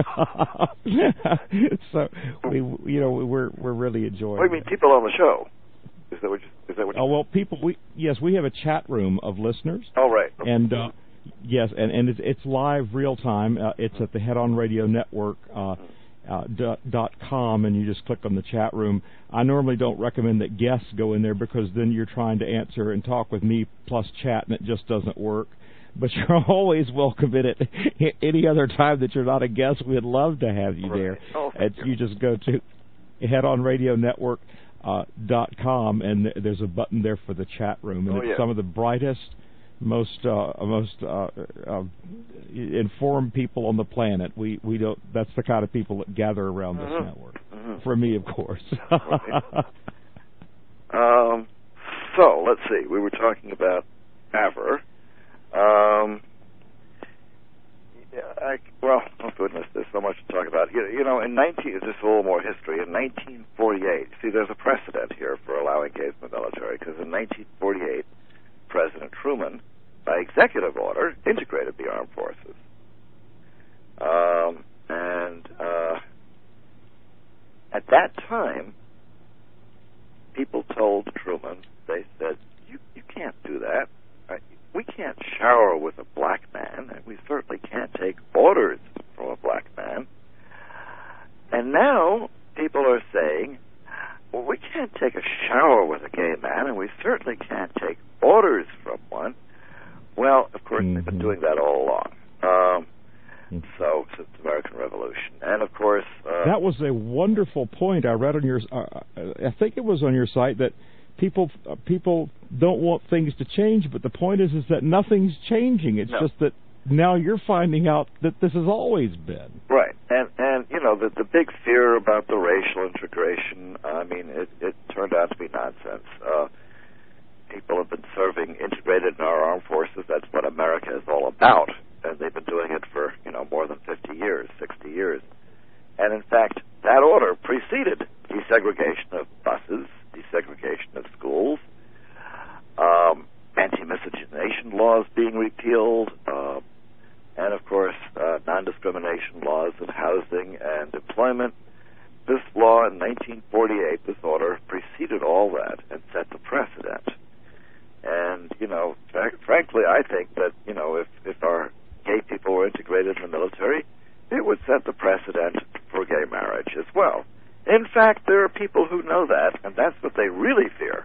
So we, you know, we're we're really enjoying. What do you mean, people on the show? Is that what? You, is that what? You oh well, people. We yes, we have a chat room of listeners. Oh right. And uh, yes, and and it's, it's live real time. Uh, it's at the Head On Radio Network. Uh, Uh, dot, dot com, and you just click on the chat room. I normally don't recommend that guests go in there because then you're trying to answer and talk with me plus chat, and it just doesn't work. But you're always welcome in it any other time that you're not a guest. We'd love to have you right. there. Oh, and you. you just go to head on radio network dot com, and there's a button there for the chat room, and oh, it's yeah. some of the brightest, most uh, most uh, uh, informed people on the planet. We we don't. That's the kind of people that gather around this mm-hmm. network. Mm-hmm. For me, of course. um. So let's see. We were talking about Aver. Um. Yeah, I, well, oh goodness, there's so much to talk about. You, you know, in nineteen, just a little more history. In nineteen forty-eight, see, there's a precedent here for allowing gays in the military, because in nineteen forty-eight, President Truman, by executive order, integrated the armed forces. Um, and uh, at that time, people told Truman, they said, "You you can't do that. We can't shower with a black man, and we certainly can't take orders from a black man." And now people are saying, well, we can't take a shower with a gay man, and we certainly can't take orders from one. Well, of course, mm-hmm. they've been doing that all along. Um, mm-hmm. So, since the American Revolution. And, of course... Uh, that was a wonderful point I read on your... Uh, I think it was on your site that people uh, people don't want things to change, but the point is is that nothing's changing. It's no. just that now you're finding out that this has always been. Right. And, and you know, the, the big fear about the racial integration, I mean, it, it turned out to be nonsense. Uh, people have been serving integrated in our armed forces. That's what America is all about. And they've been doing it for, you know, more than fifty years, sixty years. And, in fact, that order preceded desegregation of buses, desegregation of schools, um, anti-miscegenation laws being repealed, uh, and, of course, uh, non-discrimination laws in housing and employment. This law in nineteen forty-eight, this order, preceded all that and set the precedent. And, you know, fr- frankly, I think that, you know, if, if our gay people were integrated in the military, it would set the precedent for gay marriage as well. In fact, there are people who know that, and that's what they really fear.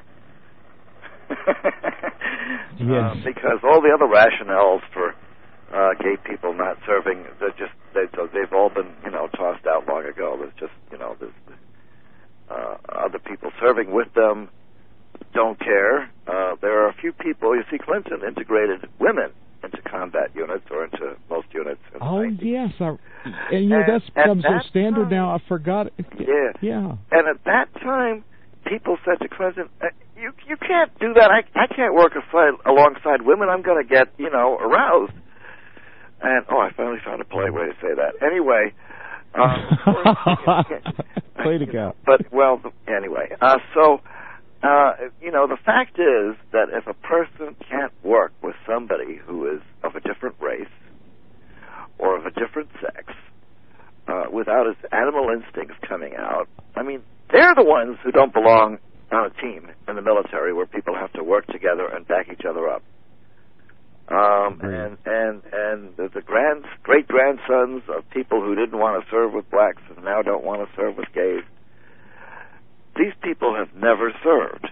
Yes. uh, because all the other rationales for uh, gay people not serving, they're just they, they've all been, you know, tossed out long ago. There's just, you know, there's uh, other people serving with them don't care. Uh, there are a few people. You see, Clinton integrated women into combat units or into most units. In oh the yes, I, and you know and that's become that so standard time, now. I forgot. Yeah, yeah. And at that time, people said to Clinton, "You you can't do that. I I can't work aside, alongside women. I'm going to get you know aroused." And oh, I finally found a polite way to say that. Anyway, um, way to go. But well, anyway, uh, so. Uh, you know, the fact is that if a person can't work with somebody who is of a different race or of a different sex uh, without his animal instincts coming out, I mean, they're the ones who don't belong on a team in the military where people have to work together and back each other up. Uh, Um, and and and the, the grand great grandsons of people who didn't want to serve with blacks and now don't want to serve with gays. These people have never served.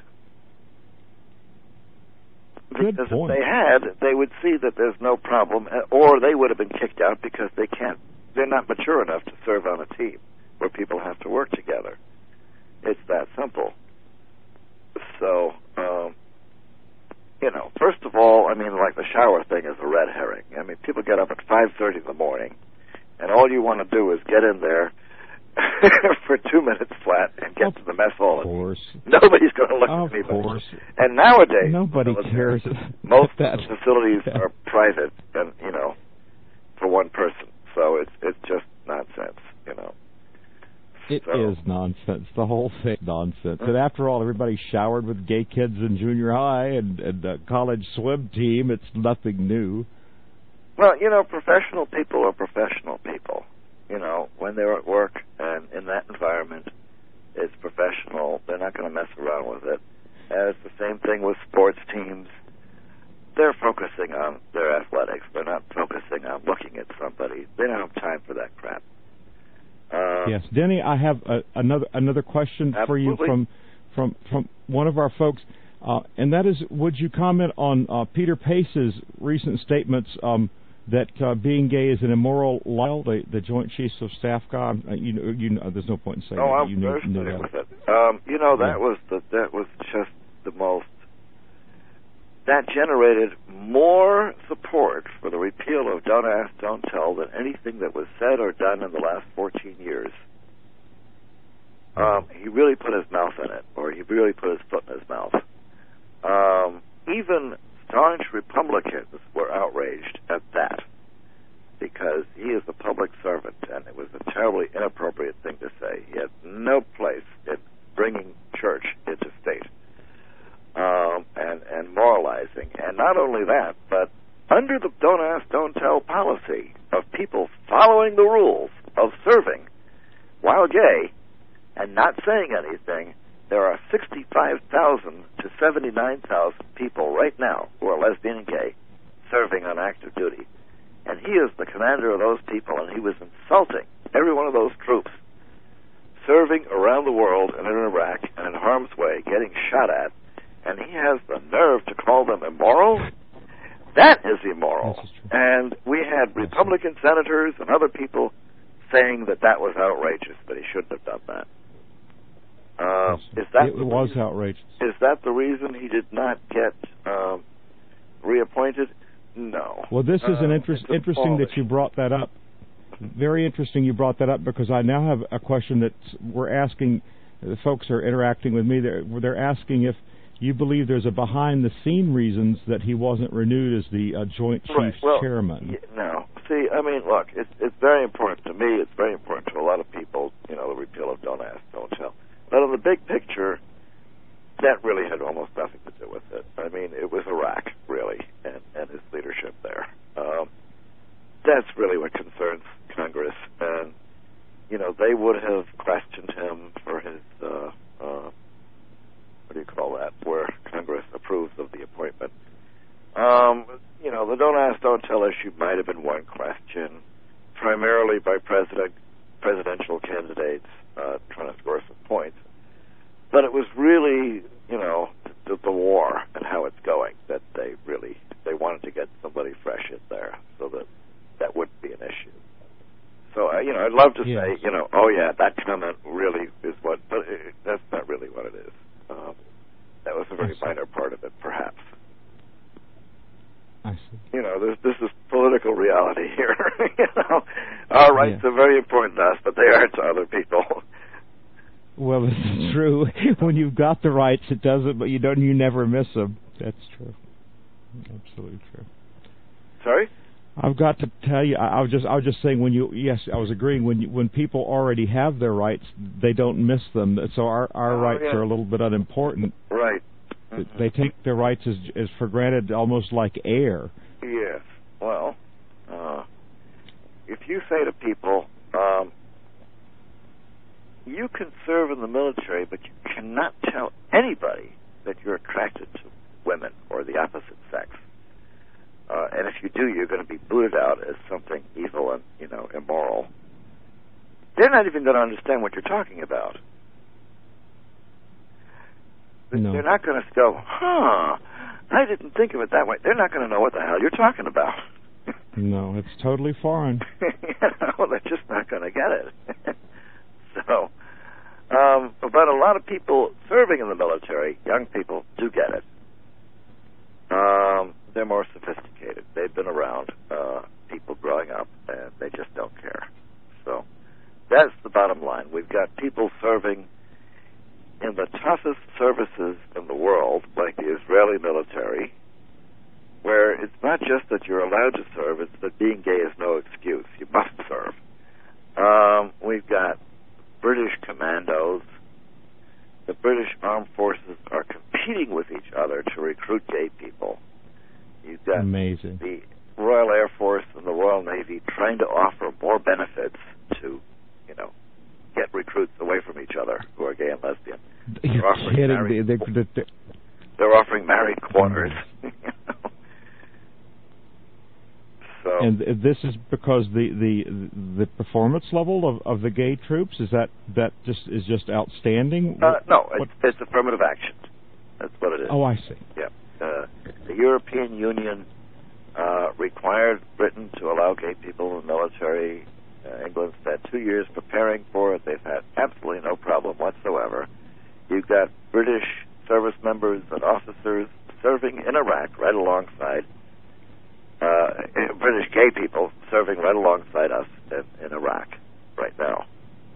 Good because point. if they had, they would see that there's no problem, or they would have been kicked out because they can't. They're not mature enough to serve on a team where people have to work together. It's that simple. So, um, you know, first of all, I mean, like the shower thing is a red herring. I mean, people get up at five thirty in the morning, and all you want to do is get in there for two minutes flat and get of to the mess hall. Of course. Nobody's going to look of at me. Of course. And nowadays, nobody cares. Most that. facilities are private, and you know, for one person. So it's it's just nonsense, you know. It so. is nonsense. The whole thing is nonsense. And after all, everybody showered with gay kids in junior high and, and a college swim team. It's nothing new. Well, you know, professional people are professional people. You know, when they're at work and in that environment, it's professional. They're not going to mess around with it. And it's the same thing with sports teams. They're focusing on their athletics. They're not focusing on looking at somebody. They don't have time for that crap. Uh, yes, Denny, I have a, another another question absolutely. for you from from from one of our folks, uh, and that is, would you comment on uh, Peter Pace's recent statements um, that uh, being gay is an immoral lifestyle? The, the Joint Chiefs of Staff guy, uh, you know, you know, there's no point in saying oh, that. I'm You very knew, familiar knew with it. Um, you know, that yeah. was the, that was just the most. That generated more support for the repeal of Don't Ask, Don't Tell than anything that was said or done in the last fourteen years. Um, he really put his mouth in it, or he really put his foot in his mouth. Um, even staunch Republicans were outraged at that, because he is a public servant, and it was a terribly inappropriate thing to say. He had no place in bringing church into state. Um, and, and moralizing. And not only that, but under the Don't Ask, Don't Tell policy of people following the rules of serving while gay and not saying anything, there are sixty-five thousand to seventy-nine thousand people right now who are lesbian and gay serving on active duty. And he is the commander of those people, and he was insulting every one of those troops serving around the world and in Iraq and in harm's way, getting shot at. And he has the nerve to call them immoral? That is immoral. And we had Republican senators and other people saying that that was outrageous, that he shouldn't have done that. Uh, is that it was reason, outrageous. Is that the reason he did not get um, reappointed? No. Well, this is uh, an interest, interesting that you brought that up. Very interesting you brought that up, because I now have a question that we're asking. The folks are interacting with me. They're, they're asking if you believe there's a behind-the-scene reasons that he wasn't renewed as the uh, Joint Chiefs right. well, Chairman. Yeah, no. See, I mean, look, it's, it's very important to me. It's very important to a lot of people, you know, the repeal of Don't Ask, Don't Tell. But in the big picture, that really had almost nothing to do with it. I mean, it was Iraq, really, and, and his leadership there. Um, that's really what concerns Congress. And, you know, they would have questioned him for his... Uh, uh, what do you call that, where Congress approves of the appointment. Um, you know, the Don't Ask, Don't Tell issue might have been one question, primarily by president, presidential candidates uh, trying to score some points. But it was really, you know, the, the war and how it's going that they really, they wanted to get somebody fresh in there so that that wouldn't be an issue. So, uh, you know, I'd love to yes. say, you know, oh yeah, that comment really is what, but it, that's not really what it is. Um, that was a very minor part of it, perhaps. I see. You know, this, this is political reality here. You know, our rights yeah. are very important to us, but they aren't to other people. Well, this is true. When you've got the rights, it doesn't, but you don't. You never miss them. That's true. Absolutely true. Sorry? I've got to tell you, I, I was just, I was just saying when you, yes, I was agreeing. When you, when people already have their rights, they don't miss them. So our our oh, rights yeah. are a little bit unimportant. Right. Mm-hmm. They take their rights as as for granted, almost like air. Yes. Well, uh, if you say to people, um, you can serve in the military, but you cannot tell anybody that you're attracted to women or the opposite sex. Uh, and if you do, you're going to be booted out as something evil and, you know, immoral. They're not even going to understand what you're talking about. No. They're not going to go, huh, I didn't think of it that way. They're not going to know what the hell you're talking about. No, it's totally foreign. You know, they're just not going to get it. So, um, but a lot of people serving in the military, young people, do get it. Um, they're more sophisticated. They've been around uh, people growing up, and they just don't care. So that's the bottom line. We've got people serving in the toughest services in the world, like the Israeli military, where it's not just that you're allowed to serve, it's that being gay is no excuse. You must serve. Um, we've got British commandos. The British Armed Forces are competing with each other to recruit gay people. You've got Amazing. the Royal Air Force and the Royal Navy trying to offer more benefits to, you know, get recruits away from each other who are gay and lesbian. They're You're offering kidding. married, They, they, they, they're offering married quarters. You know? So, and this is because the, the the performance level of, of the gay troops is that that just is just outstanding. Uh, no, it's, it's affirmative action. That's what it is. Oh, I see. Yeah, uh, the European Union uh, required Britain to allow gay people in the military. Uh, England spent two years preparing for it. They've had absolutely no problem whatsoever. You've got British service members and officers serving in Iraq right alongside uh, British gay people serving right alongside us in, in Iraq right now.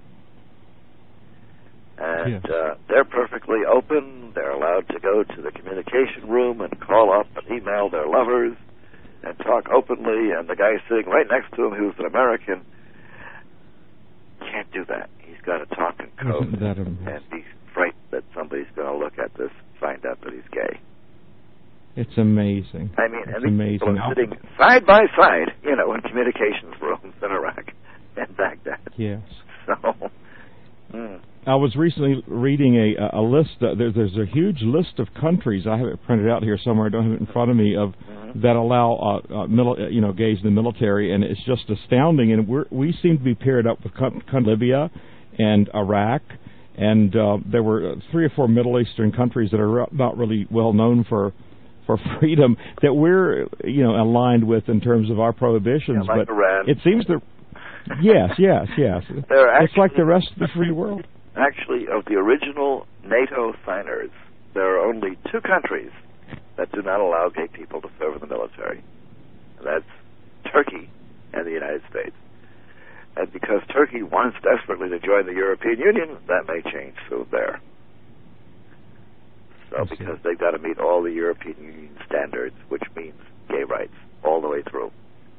And yes. uh, they're perfectly open. They're allowed to go to the communication room and call up and email their lovers and talk openly. And the guy sitting right next to him, who's an American, can't do that. He's got to talk in code that and be frightened that somebody's going to look at this, find out that he's gay. It's amazing. I mean, it's and these amazing. people are sitting side by side, you know, in communications rooms in Iraq and Baghdad. Yes. So, mm. I was recently reading a a list. Uh, there, there's a huge list of countries. I have it printed out here somewhere. I don't have it in front of me. Of mm-hmm. that allow uh, uh, mili- you know gays in the military, and it's just astounding. And we we seem to be paired up with co- co- Libya and Iraq, and uh, there were three or four Middle Eastern countries that are re- not really well known for. for freedom that we're, you know, aligned with in terms of our prohibitions. Yeah, like but Iran. It seems that, yes, yes, yes. They're it's actually, like the rest of the free world. Actually, of the original NATO signers, there are only two countries that do not allow gay people to serve in the military. And that's Turkey and the United States. And because Turkey wants desperately to join the European Union, that may change soon there. So because they've got to meet all the European Union standards, which means gay rights all the way through.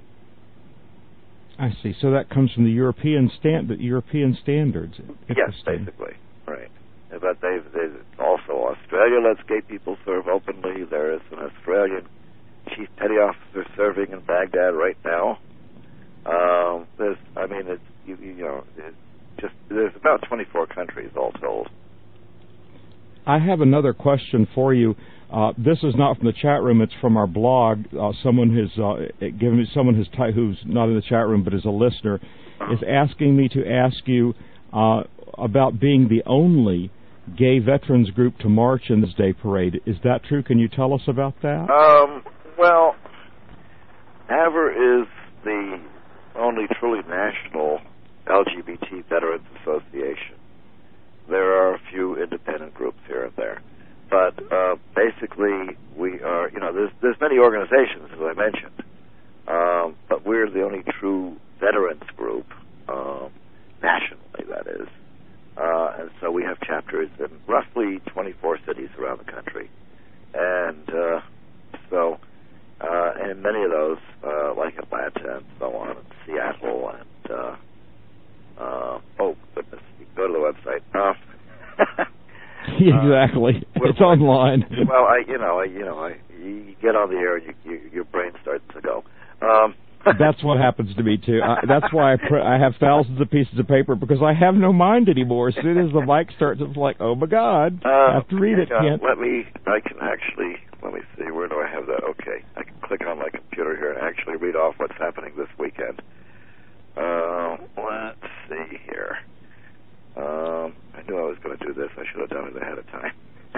I see. So that comes from the European stand, the European standards. Yes, basically, right. But they've, they've also Australia lets gay people serve openly. There is an Australian chief petty officer serving in Baghdad right now. Um, there's, I mean, it's you, you know, it's just there's about twenty-four countries all told. I have another question for you. Uh, this is not from the chat room; it's from our blog. Uh, someone has uh, given me someone has ty- who's not in the chat room but is a listener is asking me to ask you uh, about being the only gay veterans group to march in this day parade. Is that true? Can you tell us about that? Um, well, A V E R is the only truly national L G B T Veterans Association. There are a few independent groups here and there. But uh, basically, we are, you know, there's, there's many organizations, as I mentioned. Um, but we're the only true veterans group, um, nationally, that is. Uh, and so we have chapters in roughly twenty-four cities around the country. And uh, so, uh, and many of those, uh, like Atlanta and so on, and Seattle, and, uh, uh, oh, goodness, you can go to the website. Uh, exactly. Uh, well, it's online. Well, I, you know, I, you know, I, you get on the air, and you, you, your brain starts to go. Um, That's what happens to me too. I, that's why I pr- I have thousands of pieces of paper because I have no mind anymore. As soon as the mic starts, it's like, oh my God, uh, I have to read it. Yeah, Kent. let me. I can actually. Let me see. Where do I have that? Okay, I can click on my computer. computer here and actually read off what's happening this weekend. Uh, let's see here. Um, I knew I was going to do this. I should have done it ahead of time.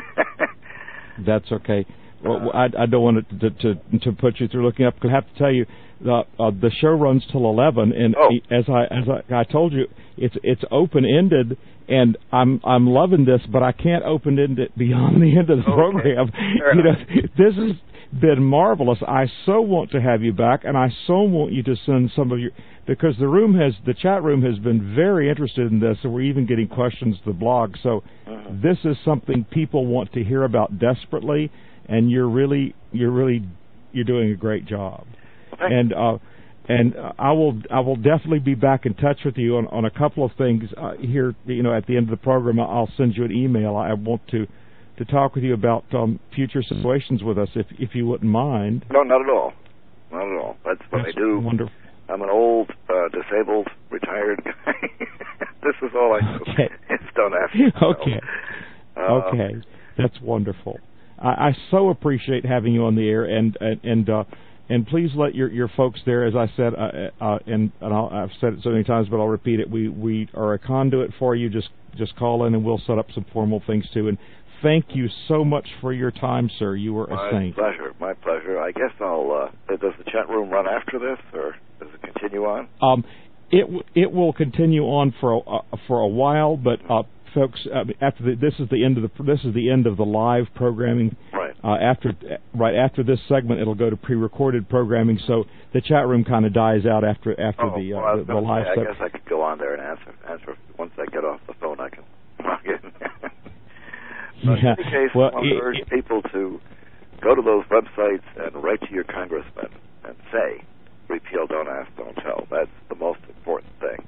That's okay. Well, I, I don't want to, to to to put you through looking up. Because I have to tell you, the uh, the show runs till eleven, and oh. as I as I, I told you, it's it's open ended, and I'm I'm loving this, but I can't open end it beyond the end of the okay. program. Fair you enough. know, this has been marvelous. I so want to have you back, and I so want you to send some of your, because the room has the chat room has been very interested in this, and we're even getting questions to the blog. So uh-huh. this is something people want to hear about desperately. And you're really, you're really, you're doing a great job. Okay. And uh, and I will, I will definitely be back in touch with you on, on a couple of things uh, here. You know, at the end of the program, I'll send you an email. I want to, to talk with you about um, future situations with us, if if you wouldn't mind. No, not at all. Not at all. That's what That's I do. Wonderful. I'm an old, uh, disabled, retired guy. This is all I do. Okay. It's don't ask me. Okay. Uh, okay. That's wonderful. I, I so appreciate having you on the air, and and and, uh, and please let your, your folks there, as I said, uh, uh, and, and I'll, I've said it so many times, but I'll repeat it. We we are a conduit for you. Just just call in, and we'll set up some formal things too. And thank you so much for your time, sir. You were my a saint. My pleasure. My pleasure. I guess I'll. Uh, does the chat room run after this, or does it continue on? Um, it w- it will continue on for a, uh, for a while, but. Uh, Folks, uh, after the, this is the end of the this is the end of the live programming. Right. Uh, after right after this segment, it'll go to pre-recorded programming. So the chat room kind of dies out after after oh, the, uh, well, the, the live. Say, I segment. guess I could go on there and answer answer once I get off the phone. I can log in. But yeah. in any case, Well, I want to it, urge it, people to go to those websites and write to your congressman and say, "Repeal, don't ask, don't tell." That's the most important thing.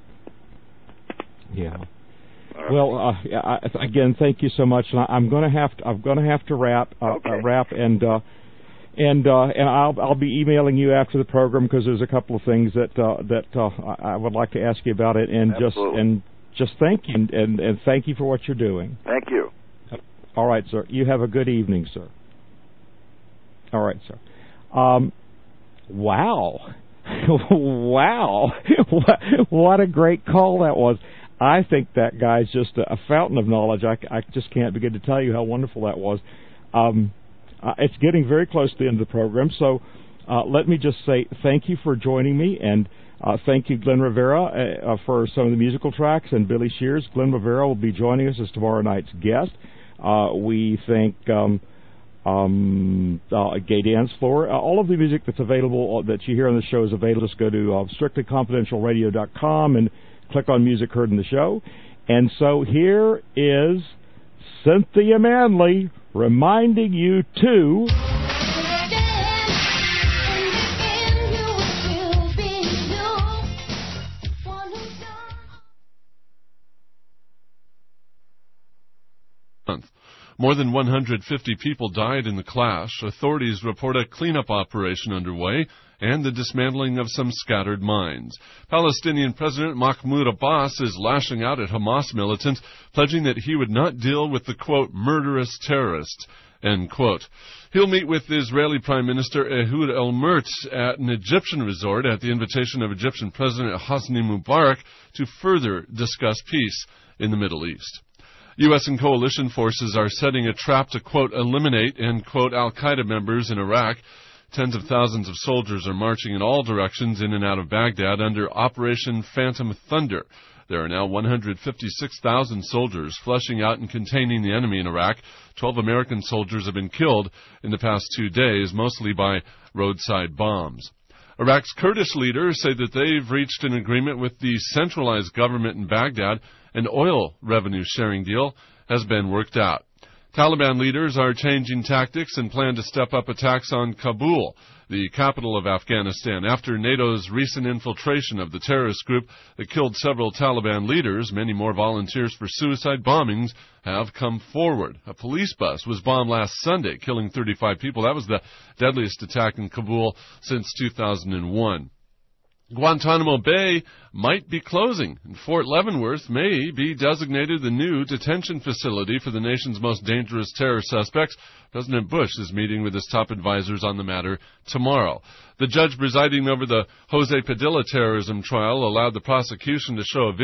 Yeah. Well, uh, I, again, thank you so much. And I, I'm going to have to. I'm going to have to wrap. Uh, okay. uh, wrap and uh, and uh, and I'll I'll be emailing you after the program because there's a couple of things that uh, that uh, I would like to ask you about it. And Absolutely. just and just thank you and, and and thank you for what you're doing. Thank you. All right, sir. You have a good evening, sir. All right, sir. Um, wow, wow, what a great call that was. I think that guy's just a, a fountain of knowledge. I, I just can't begin to tell you how wonderful that was. Um, uh, it's getting very close to the end of the program, so uh, let me just say thank you for joining me, and uh, thank you, Glenn Rivera, uh, uh, for some of the musical tracks, and Billy Shears. Glenn Rivera will be joining us as tomorrow night's guest. Uh, we thank um, um, uh, Gay Dance Floor. Uh, all of the music that's available, uh, that you hear on the show is available. Just go to uh, strictly confidential radio dot com and click on Music Heard in the Show. And so here is Cynthia Manley reminding you to... month. More than one hundred fifty people died in the clash. Authorities report a cleanup operation underway and the dismantling of some scattered mines. Palestinian President Mahmoud Abbas is lashing out at Hamas militants, pledging that he would not deal with the, quote, murderous terrorists, end quote. He'll meet with Israeli Prime Minister Ehud Olmert at an Egyptian resort at the invitation of Egyptian President Hosni Mubarak to further discuss peace in the Middle East. U S and coalition forces are setting a trap to, quote, eliminate, end quote, al-Qaeda members in Iraq. Tens of thousands of soldiers are marching in all directions in and out of Baghdad under Operation Phantom Thunder. There are now one hundred fifty-six thousand soldiers flushing out and containing the enemy in Iraq. Twelve American soldiers have been killed in the past two days, mostly by roadside bombs. Iraq's Kurdish leaders say that they've reached an agreement with the centralized government in Baghdad. An oil revenue-sharing deal has been worked out. Taliban leaders are changing tactics and plan to step up attacks on Kabul, the capital of Afghanistan, after NATO's recent infiltration of the terrorist group that killed several Taliban leaders. Many more volunteers for suicide bombings have come forward. A police bus was bombed last Sunday, killing thirty-five people. That was the deadliest attack in Kabul since two thousand one. Guantanamo Bay might be closing, and Fort Leavenworth may be designated the new detention facility for the nation's most dangerous terror suspects. President Bush is meeting with his top advisors on the matter tomorrow. The judge presiding over the Jose Padilla terrorism trial allowed the prosecution to show a video